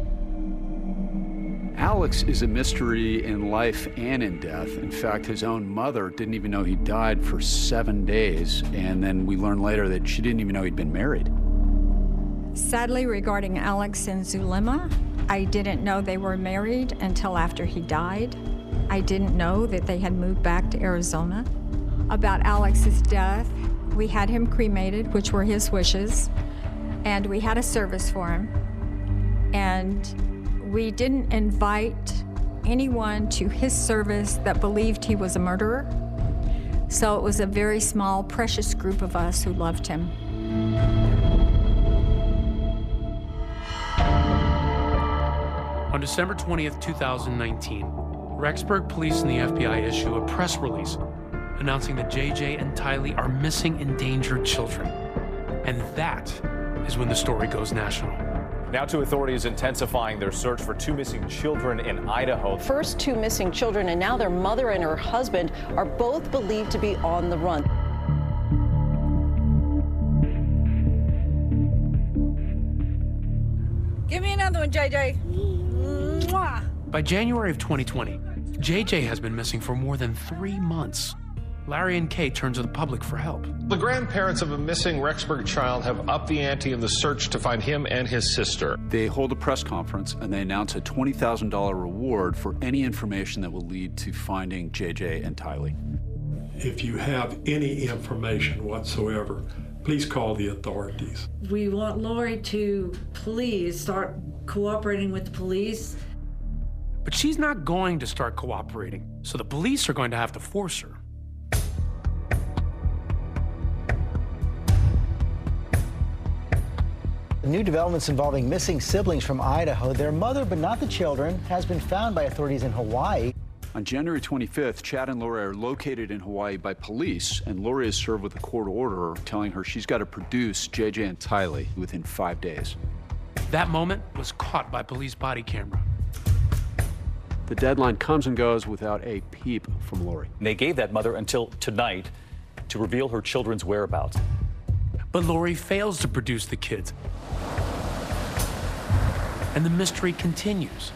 Alex is a mystery in life and in death. In fact, his own mother didn't even know he died for 7 days, and then we learned later that she didn't even know he'd been married. Sadly, regarding Alex and Zulema, I didn't know they were married until after he died. I didn't know that they had moved back to Arizona. About Alex's death, we had him cremated, which were his wishes, and we had a service for him. And we didn't invite anyone to his service that believed he was a murderer. So it was a very small, precious group of us who loved him. On December 20th, 2019, Rexburg Police and the FBI issue a press release announcing that JJ and Tylee are missing endangered children. And that is when the story goes national. Now to authorities intensifying their search for 2 missing children in Idaho. First 2 missing children, and now their mother and her husband are both believed to be on the run. Give me another one, JJ. Mwah. By January of 2020, JJ has been missing for more than 3 months. Larry and Kay turn to the public for help. The grandparents of a missing Rexburg child have upped the ante in the search to find him and his sister. They hold a press conference and they announce a $20,000 reward for any information that will lead to finding JJ and Tylee. If you have any information whatsoever, please call the authorities. We want Lori to please start cooperating with the police. But she's not going to start cooperating, so the police are going to have to force her. New developments involving missing siblings from Idaho. Their mother, but not the children, has been found by authorities in Hawaii. On January 25th, Chad and Lori are located in Hawaii by police, and Lori is served with a court order telling her she's got to produce JJ and Tylee within 5 days. That moment was caught by police body camera. The deadline comes and goes without a peep from Lori. They gave that mother until tonight to reveal her children's whereabouts. But Lori fails to produce the kids. And the mystery continues.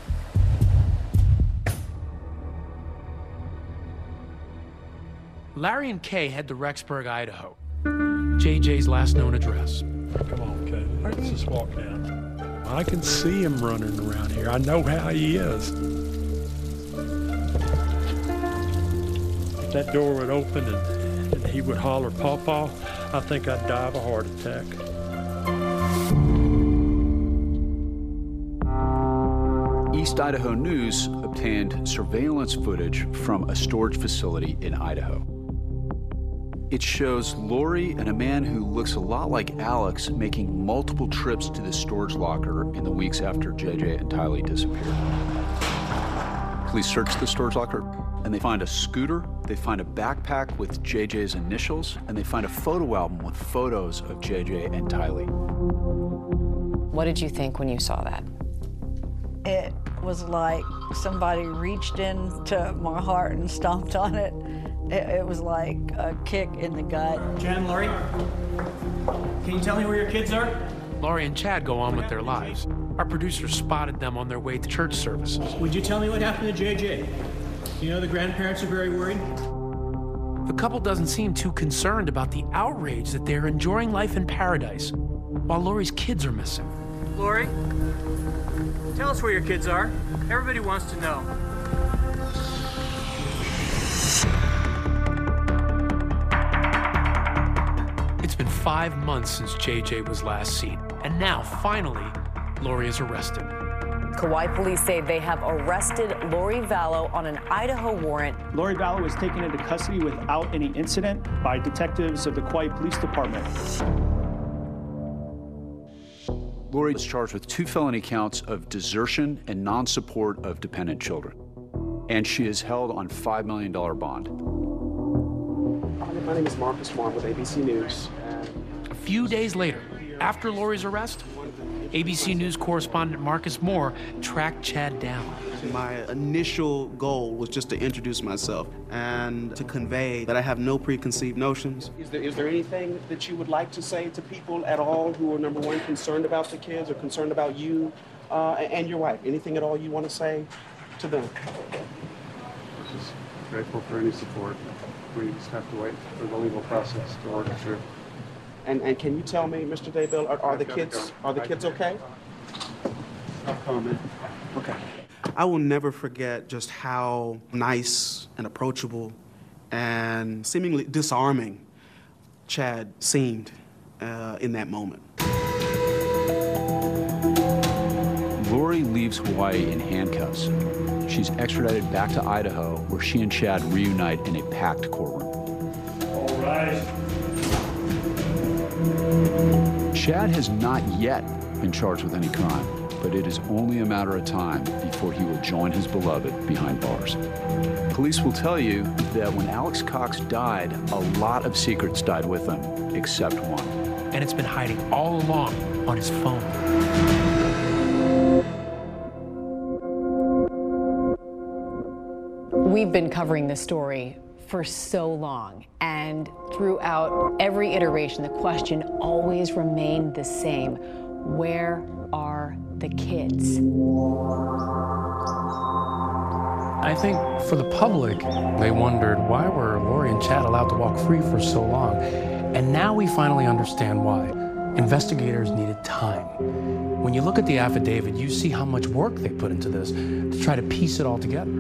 Larry and Kay head to Rexburg, Idaho, JJ's last known address. Come on, Kay. Let's just walk down. I can see him running around here. I know how he is. If that door would open and he would holler, "Pawpaw," I think I'd die of a heart attack. East Idaho News obtained surveillance footage from a storage facility in Idaho. It shows Lori and a man who looks a lot like Alex making multiple trips to the storage locker in the weeks after JJ and Tylee disappeared. Police search the storage locker and they find a scooter, they find a backpack with JJ's initials, and they find a photo album with photos of JJ and Tylee. What did you think when you saw that? It was like somebody reached into my heart and stomped on it. It was like a kick in the gut. Jen, Lori, can you tell me where your kids are? Lori and Chad go on with their lives. Our producers spotted them on their way to church services. Would you tell me what happened to JJ? You know the grandparents are very worried. The couple doesn't seem too concerned about the outrage that they're enjoying life in paradise while Lori's kids are missing. Lori, tell us where your kids are. Everybody wants to know. It's been 5 months since JJ was last seen, and now, finally, Lori is arrested. Kauai police say they have arrested Lori Vallow on an Idaho warrant. Lori Vallow was taken into custody without any incident by detectives of the Kauai Police Department. Lori is charged with 2 felony counts of desertion and non-support of dependent children. And she is held on $5 million bond. My name is Marcus Moore with ABC News. A few days later, after Lori's arrest, ABC News correspondent Marcus Moore tracked Chad down. My initial goal was just to introduce myself and to convey that I have no preconceived notions. Is there anything that you would like to say to people at all who are, number one, concerned about the kids or concerned about you and your wife? Anything at all you want to say to them? Just grateful for any support. We just have to wait for the legal process to work through. And can you tell me, Mr. Daybell, are the kids okay? No comment. Okay. I will never forget just how nice and approachable and seemingly disarming Chad seemed in that moment. Lori leaves Hawaii in handcuffs. She's extradited back to Idaho, where she and Chad reunite in a packed courtroom. All right. Chad has not yet been charged with any crime, but it is only a matter of time before he will join his beloved behind bars. Police will tell you that when Alex Cox died, a lot of secrets died with him, except one. And it's been hiding all along on his phone. We've been covering this story for so long, and throughout every iteration, the question always remained the same. Where are the kids? I think for the public, they wondered why were Lori and Chad allowed to walk free for so long? And now we finally understand why. Investigators needed time. When you look at the affidavit, you see how much work they put into this to try to piece it all together.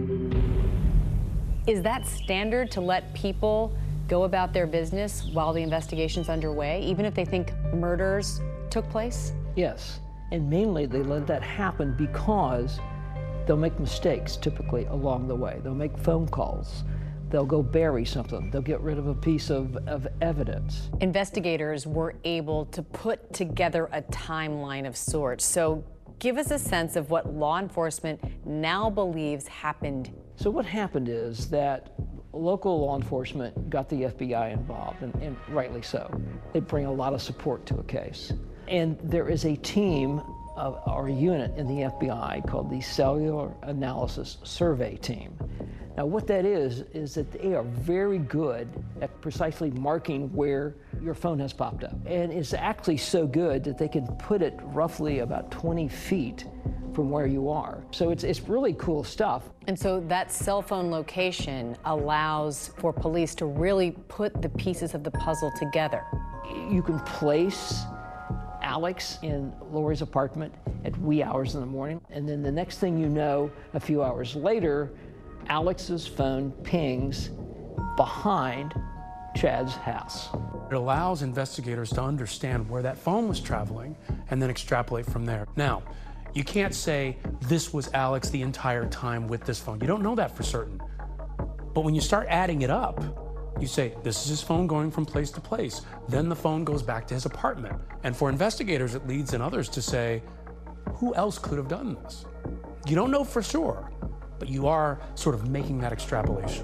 Is that standard to let people go about their business while the investigation's underway, even if they think murders took place? Yes, and mainly they let that happen because they'll make mistakes typically along the way. They'll make phone calls. They'll go bury something. They'll get rid of a piece of evidence. Investigators were able to put together a timeline of sorts. So give us a sense of what law enforcement now believes happened. So what happened is that local law enforcement got the FBI involved, and rightly so. They bring a lot of support to a case. And there is a team of our unit in the FBI called the Cellular Analysis Survey Team. Now what that is that they are very good at precisely marking where your phone has popped up. And it's actually so good that they can put it roughly about 20 feet from where you are. So it's really cool stuff. And so that cell phone location allows for police to really put the pieces of the puzzle together. You can place Alex in Lori's apartment at wee hours in the morning, and then the next thing you know, a few hours later, Alex's phone pings behind Chad's house. It allows investigators to understand where that phone was traveling and then extrapolate from there. Now, you can't say this was Alex the entire time with this phone. You don't know that for certain. But when you start adding it up, you say, this is his phone going from place to place. Then the phone goes back to his apartment. And for investigators, it leads in others to say, who else could have done this? You don't know for sure, but you are sort of making that extrapolation.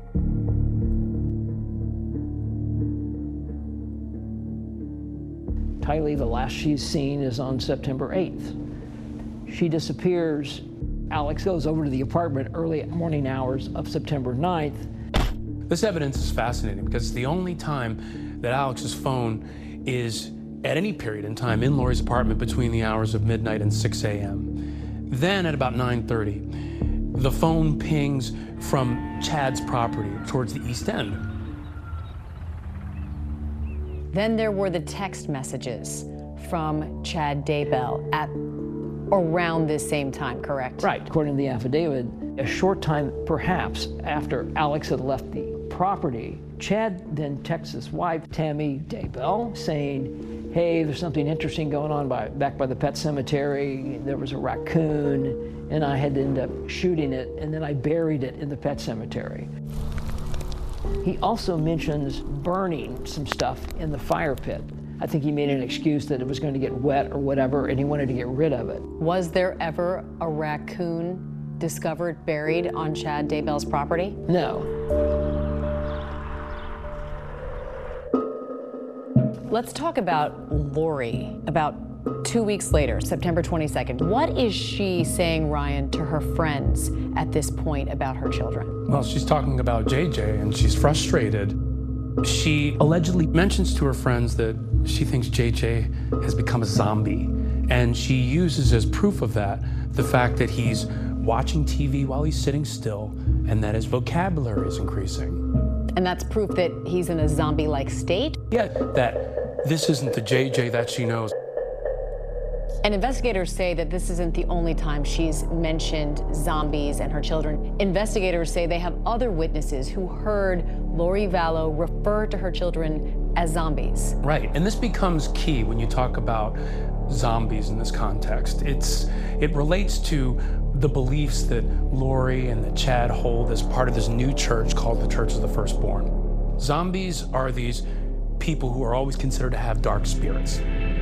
Tylee, the last she's seen is on September 8th. She disappears. Alex goes over to the apartment early morning hours of September 9th. This evidence is fascinating because it's the only time that Alex's phone is at any period in time in Lori's apartment between the hours of midnight and 6 a.m. Then at about 9:30, the phone pings from Chad's property towards the East End. Then there were the text messages from Chad Daybell at around this same time, correct? Right. According to the affidavit, a short time perhaps after Alex had left the property, Chad then texts his wife, Tammy Daybell, saying, hey, there's something interesting going on back by the pet cemetery. There was a raccoon, and I had to end up shooting it, and then I buried it in the pet cemetery. He also mentions burning some stuff in the fire pit. I think he made an excuse that it was going to get wet or whatever, and he wanted to get rid of it. Was there ever a raccoon discovered buried on Chad Daybell's property? No. Let's talk about Lori. About 2 weeks later, September 22nd. What is she saying, Ryan, to her friends at this point about her children? Well, she's talking about JJ, and she's frustrated. She allegedly mentions to her friends that she thinks JJ has become a zombie. And she uses as proof of that the fact that he's watching TV while he's sitting still and that his vocabulary is increasing. And that's proof that he's in a zombie-like state? Yeah, that this isn't the JJ that she knows. And investigators say that this isn't the only time she's mentioned zombies and her children. Investigators say they have other witnesses who heard Lori Vallow refer to her children as zombies. Right, and this becomes key when you talk about zombies in this context. It relates to the beliefs that Lori and that Chad hold as part of this new church called the Church of the Firstborn. Zombies are these people who are always considered to have dark spirits.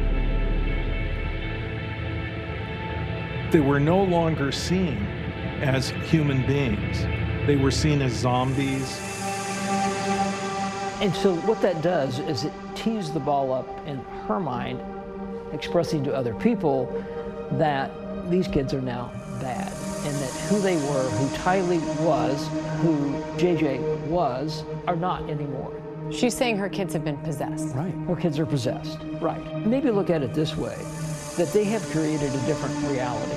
They were no longer seen as human beings. They were seen as zombies. And so what that does is it tees the ball up in her mind, expressing to other people that these kids are now bad, and that who they were, who Tylee was, who JJ was, are not anymore. She's saying her kids have been possessed. Right. Her kids are possessed. Right. Maybe look at it this way, that they have created a different reality.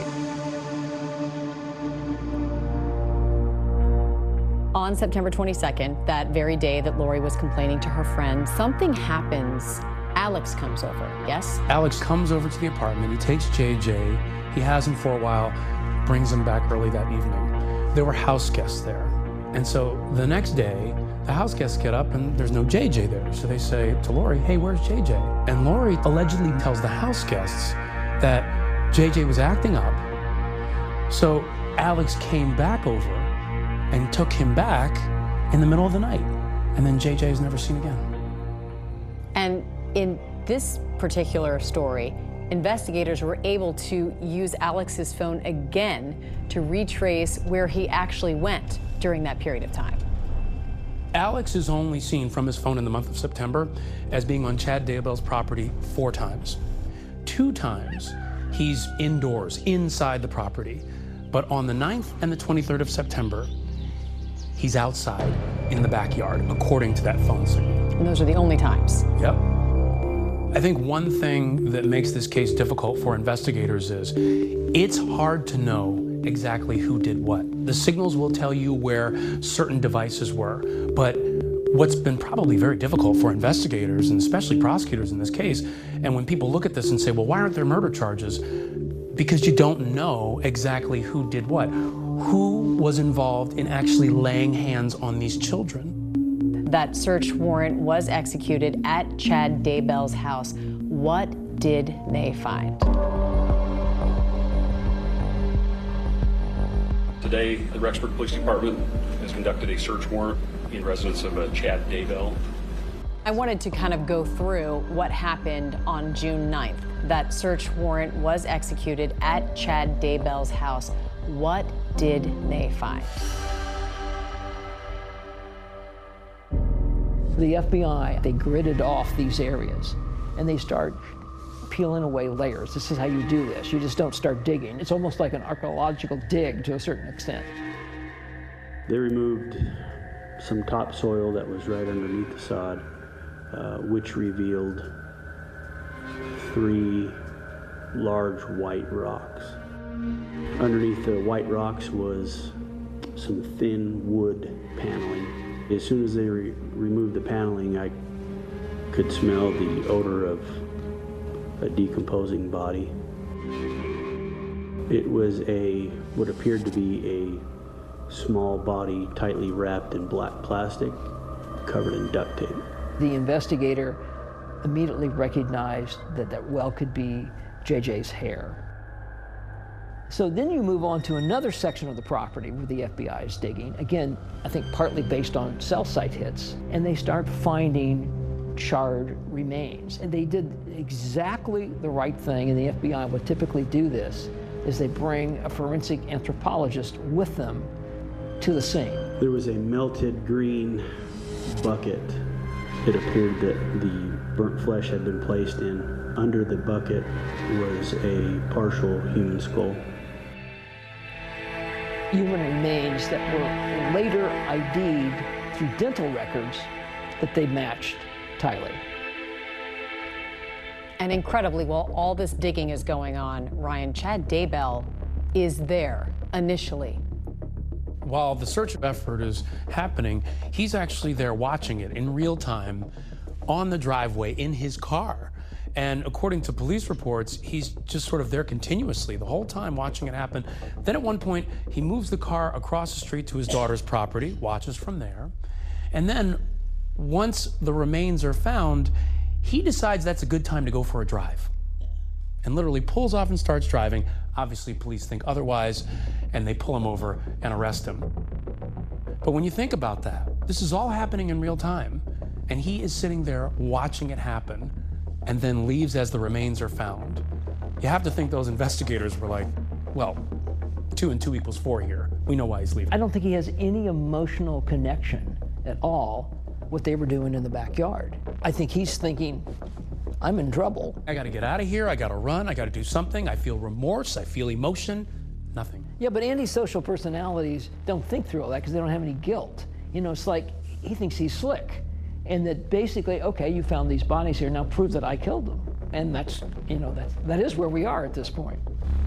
On September 22nd, that very day that Lori was complaining to her friend, something happens. Alex comes over, yes? Alex comes over to the apartment. He takes JJ. He has him for a while, brings him back early that evening. There were house guests there. And so the next day, the house guests get up and there's no JJ there. So they say to Lori, hey, where's JJ? And Lori allegedly tells the house guests that JJ was acting up. So Alex came back over and took him back in the middle of the night. And then JJ is never seen again. And in this particular story, investigators were able to use Alex's phone again to retrace where he actually went during that period of time. Alex is only seen from his phone in the month of September as being on Chad Daybell's property 4 times. 2 times, he's indoors, inside the property. But on the 9th and the 23rd of September, he's outside in the backyard, according to that phone signal. And those are the only times. Yep. I think one thing that makes this case difficult for investigators is it's hard to know exactly who did what. The signals will tell you where certain devices were, but what's been probably very difficult for investigators, and especially prosecutors in this case, and when people look at this and say, well, why aren't there murder charges? Because you don't know exactly who did what. Who was involved in actually laying hands on these children? That search warrant was executed at Chad Daybell's house. What did they find? Today, the Rexburg Police Department has conducted a search warrant in residence of Chad Daybell. I wanted to kind of go through what happened on June 9th. That search warrant was executed at Chad Daybell's house. What did they find? The FBI, they gridded off these areas and they start peeling away layers. This is how you do this. You just don't start digging. It's almost like an archaeological dig to a certain extent. They removed some topsoil that was right underneath the sod, which revealed 3 large white rocks. Underneath the white rocks was some thin wood paneling. As soon as they removed the paneling, I could smell the odor of a decomposing body. It was what appeared to be a small body tightly wrapped in black plastic, covered in duct tape. The investigator immediately recognized that that well could be JJ's hair. So then you move on to another section of the property where the FBI is digging. Again, I think partly based on cell site hits. And they start finding charred remains. And they did exactly the right thing, and the FBI would typically do this, is they bring a forensic anthropologist with them to the scene. There was a melted green bucket. It appeared that the burnt flesh had been placed in. Under the bucket was a partial human skull. Human remains that were later ID'd through dental records that they matched Tylee. And incredibly, while all this digging is going on, Ryan, Chad Daybell is there initially. While the search effort is happening, he's actually there watching it in real time on the driveway in his car. And according to police reports, he's just sort of there continuously the whole time watching it happen. Then at one point, he moves the car across the street to his daughter's property, watches from there. And then once the remains are found, he decides that's a good time to go for a drive and literally pulls off and starts driving. Obviously, police think otherwise, and they pull him over and arrest him. But when you think about that, this is all happening in real time, and he is sitting there watching it happen and then leaves as the remains are found. You have to think those investigators were like, well, 2 and 2 equals 4 here. We know why he's leaving. I don't think he has any emotional connection at all what they were doing in the backyard. I think he's thinking, I'm in trouble. I gotta get out of here, I gotta run, I gotta do something, I feel remorse, I feel emotion, nothing. Yeah, but antisocial personalities don't think through all that because they don't have any guilt. You know, it's like he thinks he's slick. And that basically, okay, you found these bodies here, now prove that I killed them. And that's, you know, that is where we are at this point.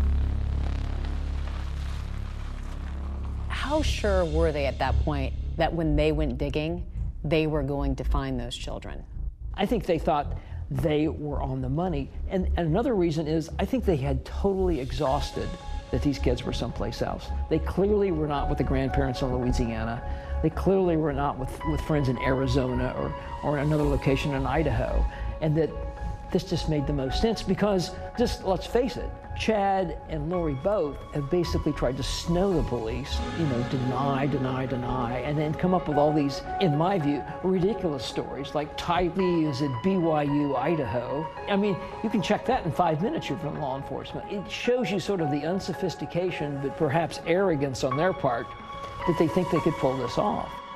How sure were they at that point that when they went digging, they were going to find those children? I think they thought they were on the money. And another reason is I think they had totally exhausted that these kids were someplace else. They clearly were not with the grandparents in Louisiana. They clearly were not with friends in Arizona or another location in Idaho. And that this just made the most sense because, just let's face it, Chad and Lori both have basically tried to snow the police, you know, deny, and then come up with all these, in my view, ridiculous stories like Tylee is at BYU, Idaho. I mean, you can check that in 5 minutes, you're from law enforcement. It shows you sort of the unsophistication, but perhaps arrogance on their part, that they think they could pull this off.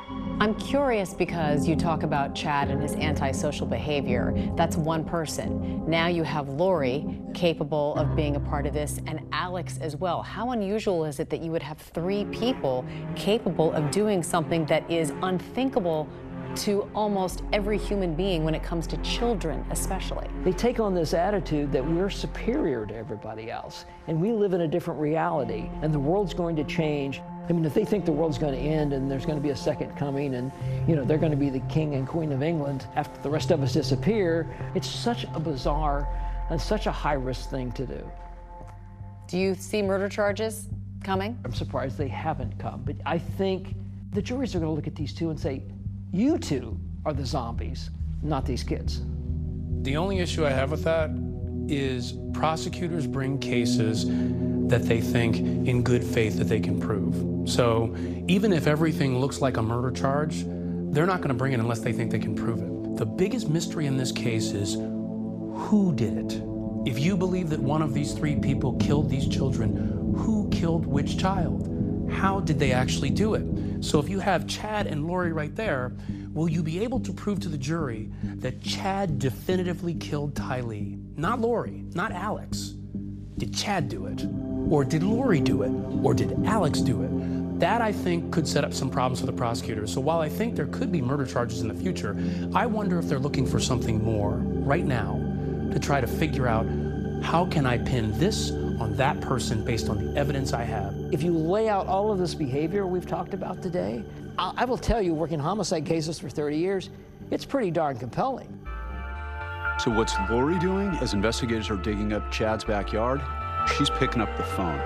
I'm curious because you talk about Chad and his antisocial behavior. That's one person. Now you have Lori capable of being a part of this, and Alex as well. How unusual is it that you would have 3 people capable of doing something that is unthinkable to almost every human being when it comes to children especially? They take on this attitude that we're superior to everybody else, and we live in a different reality, and the world's going to change. I mean, if they think the world's going to end and there's going to be a second coming and, you know, they're going to be the king and queen of England after the rest of us disappear, it's such a bizarre and such a high-risk thing to do. Do you see murder charges coming? I'm surprised they haven't come, but I think the juries are going to look at these two and say, you two are the zombies, not these kids. The only issue I have with that is prosecutors bring cases that they think in good faith that they can prove. So even if everything looks like a murder charge, they're not going to bring it unless they think they can prove it. The biggest mystery in this case is who did it? If you believe that one of these 3 people killed these children, who killed which child? How did they actually do it? So if you have Chad and Lori right there, will you be able to prove to the jury that Chad definitively killed Tylee? Not Lori, not Alex. Did Chad do it? Or did Lori do it? Or did Alex do it? That, I think, could set up some problems for the prosecutors. So while I think there could be murder charges in the future, I wonder if they're looking for something more right now to try to figure out how can I pin this on that person based on the evidence I have. If you lay out all of this behavior we've talked about today, I will tell you, working homicide cases for 30 years, it's pretty darn compelling. So what's Lori doing as investigators are digging up Chad's backyard? She's picking up the phone.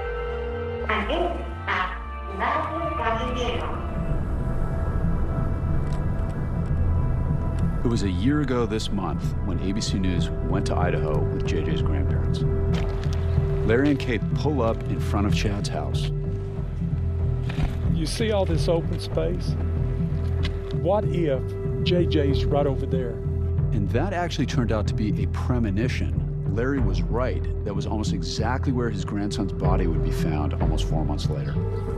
It was a year ago this month when ABC News went to Idaho with JJ's grandparents. Larry and Kate pull up in front of Chad's house. You see all this open space? What if JJ's right over there? And that actually turned out to be a premonition. Larry was right. That was almost exactly where his grandson's body would be found almost 4 months later.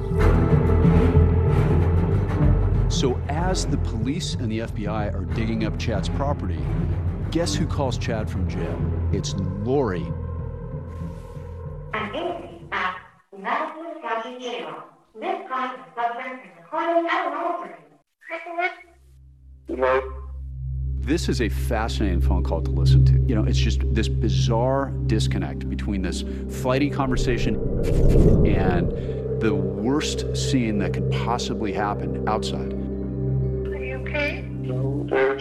So as the police and the FBI are digging up Chad's property, guess who calls Chad from jail? It's Lori. This is a fascinating phone call to listen to. You know, it's just this bizarre disconnect between this flighty conversation and the worst scene that could possibly happen outside. Are you okay? No, there's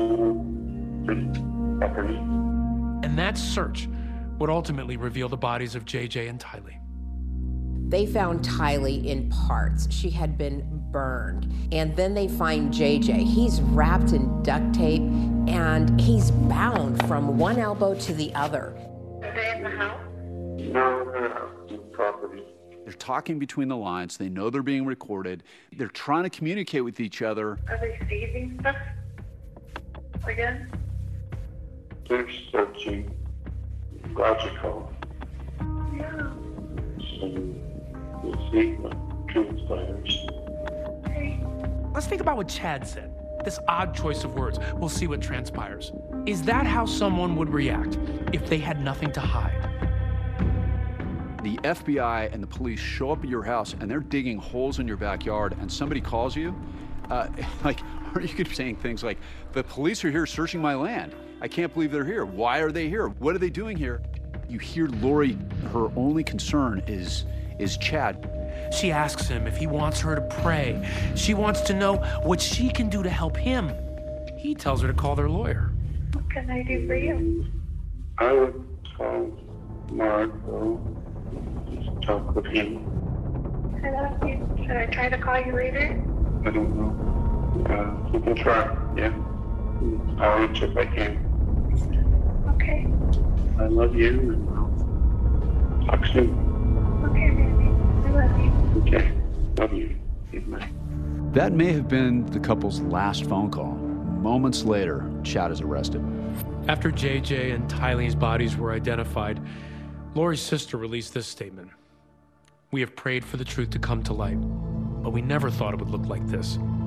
property. And that search would ultimately reveal the bodies of JJ and Tylee. They found Tylee in parts. She had been burned. And then they find JJ. He's wrapped in duct tape and he's bound from one elbow to the other. Are they in the house? No, they're out in property. They're talking between the lines. They know they're being recorded. They're trying to communicate with each other. Are they saving stuff again? They're searching. Logical. Yeah. So we'll see what transpires. Okay. Let's think about what Chad said. This odd choice of words. We'll see what transpires. Is that how someone would react if they had nothing to hide? The FBI and the police show up at your house and they're digging holes in your backyard and somebody calls you, like, aren't you going to be saying things like, the police are here searching my land. I can't believe they're here. Why are they here? What are they doing here? You hear Lori, her only concern is Chad. She asks him if he wants her to pray. She wants to know what she can do to help him. He tells her to call their lawyer. What can I do for you? I would call Marco. Just talk with him. Should I try to call you later? I don't know. You can try, yeah. I'll reach if I can. Okay. I love you, and I'll talk soon. Okay, baby. I love you. Okay. Love you. Good night. That may have been the couple's last phone call. Moments later, Chad is arrested. After JJ and Tylee's bodies were identified, Lori's sister released this statement. "We have prayed for the truth to come to light, but we never thought it would look like this.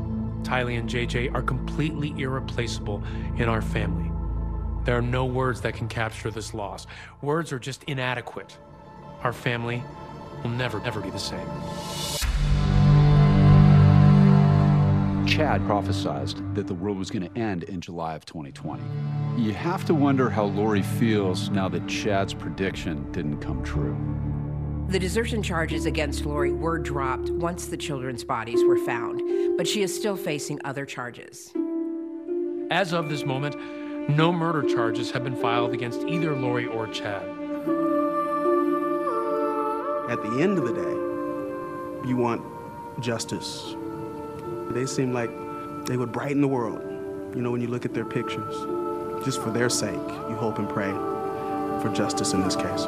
Tylee and JJ are completely irreplaceable in our family. There are no words that can capture this loss. Words are just inadequate. Our family will never, ever be the same. Chad prophesized that the world was going to end in July of 2020. You have to wonder how Lori feels now that Chad's prediction didn't come true. The desertion charges against Lori were dropped once the children's bodies were found, but she is still facing other charges. As of this moment, no murder charges have been filed against either Lori or Chad. At the end of the day, you want justice. They seem like they would brighten the world, you know, when you look at their pictures. Just for their sake, you hope and pray for justice in this case.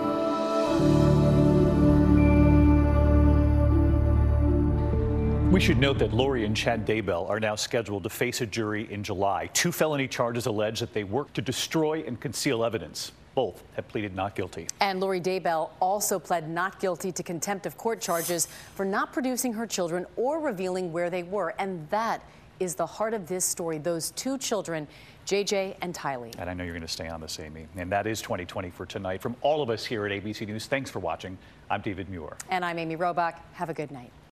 We should note that Lori and Chad Daybell are now scheduled to face a jury in July. 2 felony charges allege that they worked to destroy and conceal evidence. Both have pleaded not guilty. And Lori Daybell also pled not guilty to contempt of court charges for not producing her children or revealing where they were. And that is the heart of this story, those 2 children, JJ and Tylee. And I know you're going to stay on this, Amy. And that is 2020 for tonight. From all of us here at ABC News, thanks for watching. I'm David Muir. And I'm Amy Robach. Have a good night.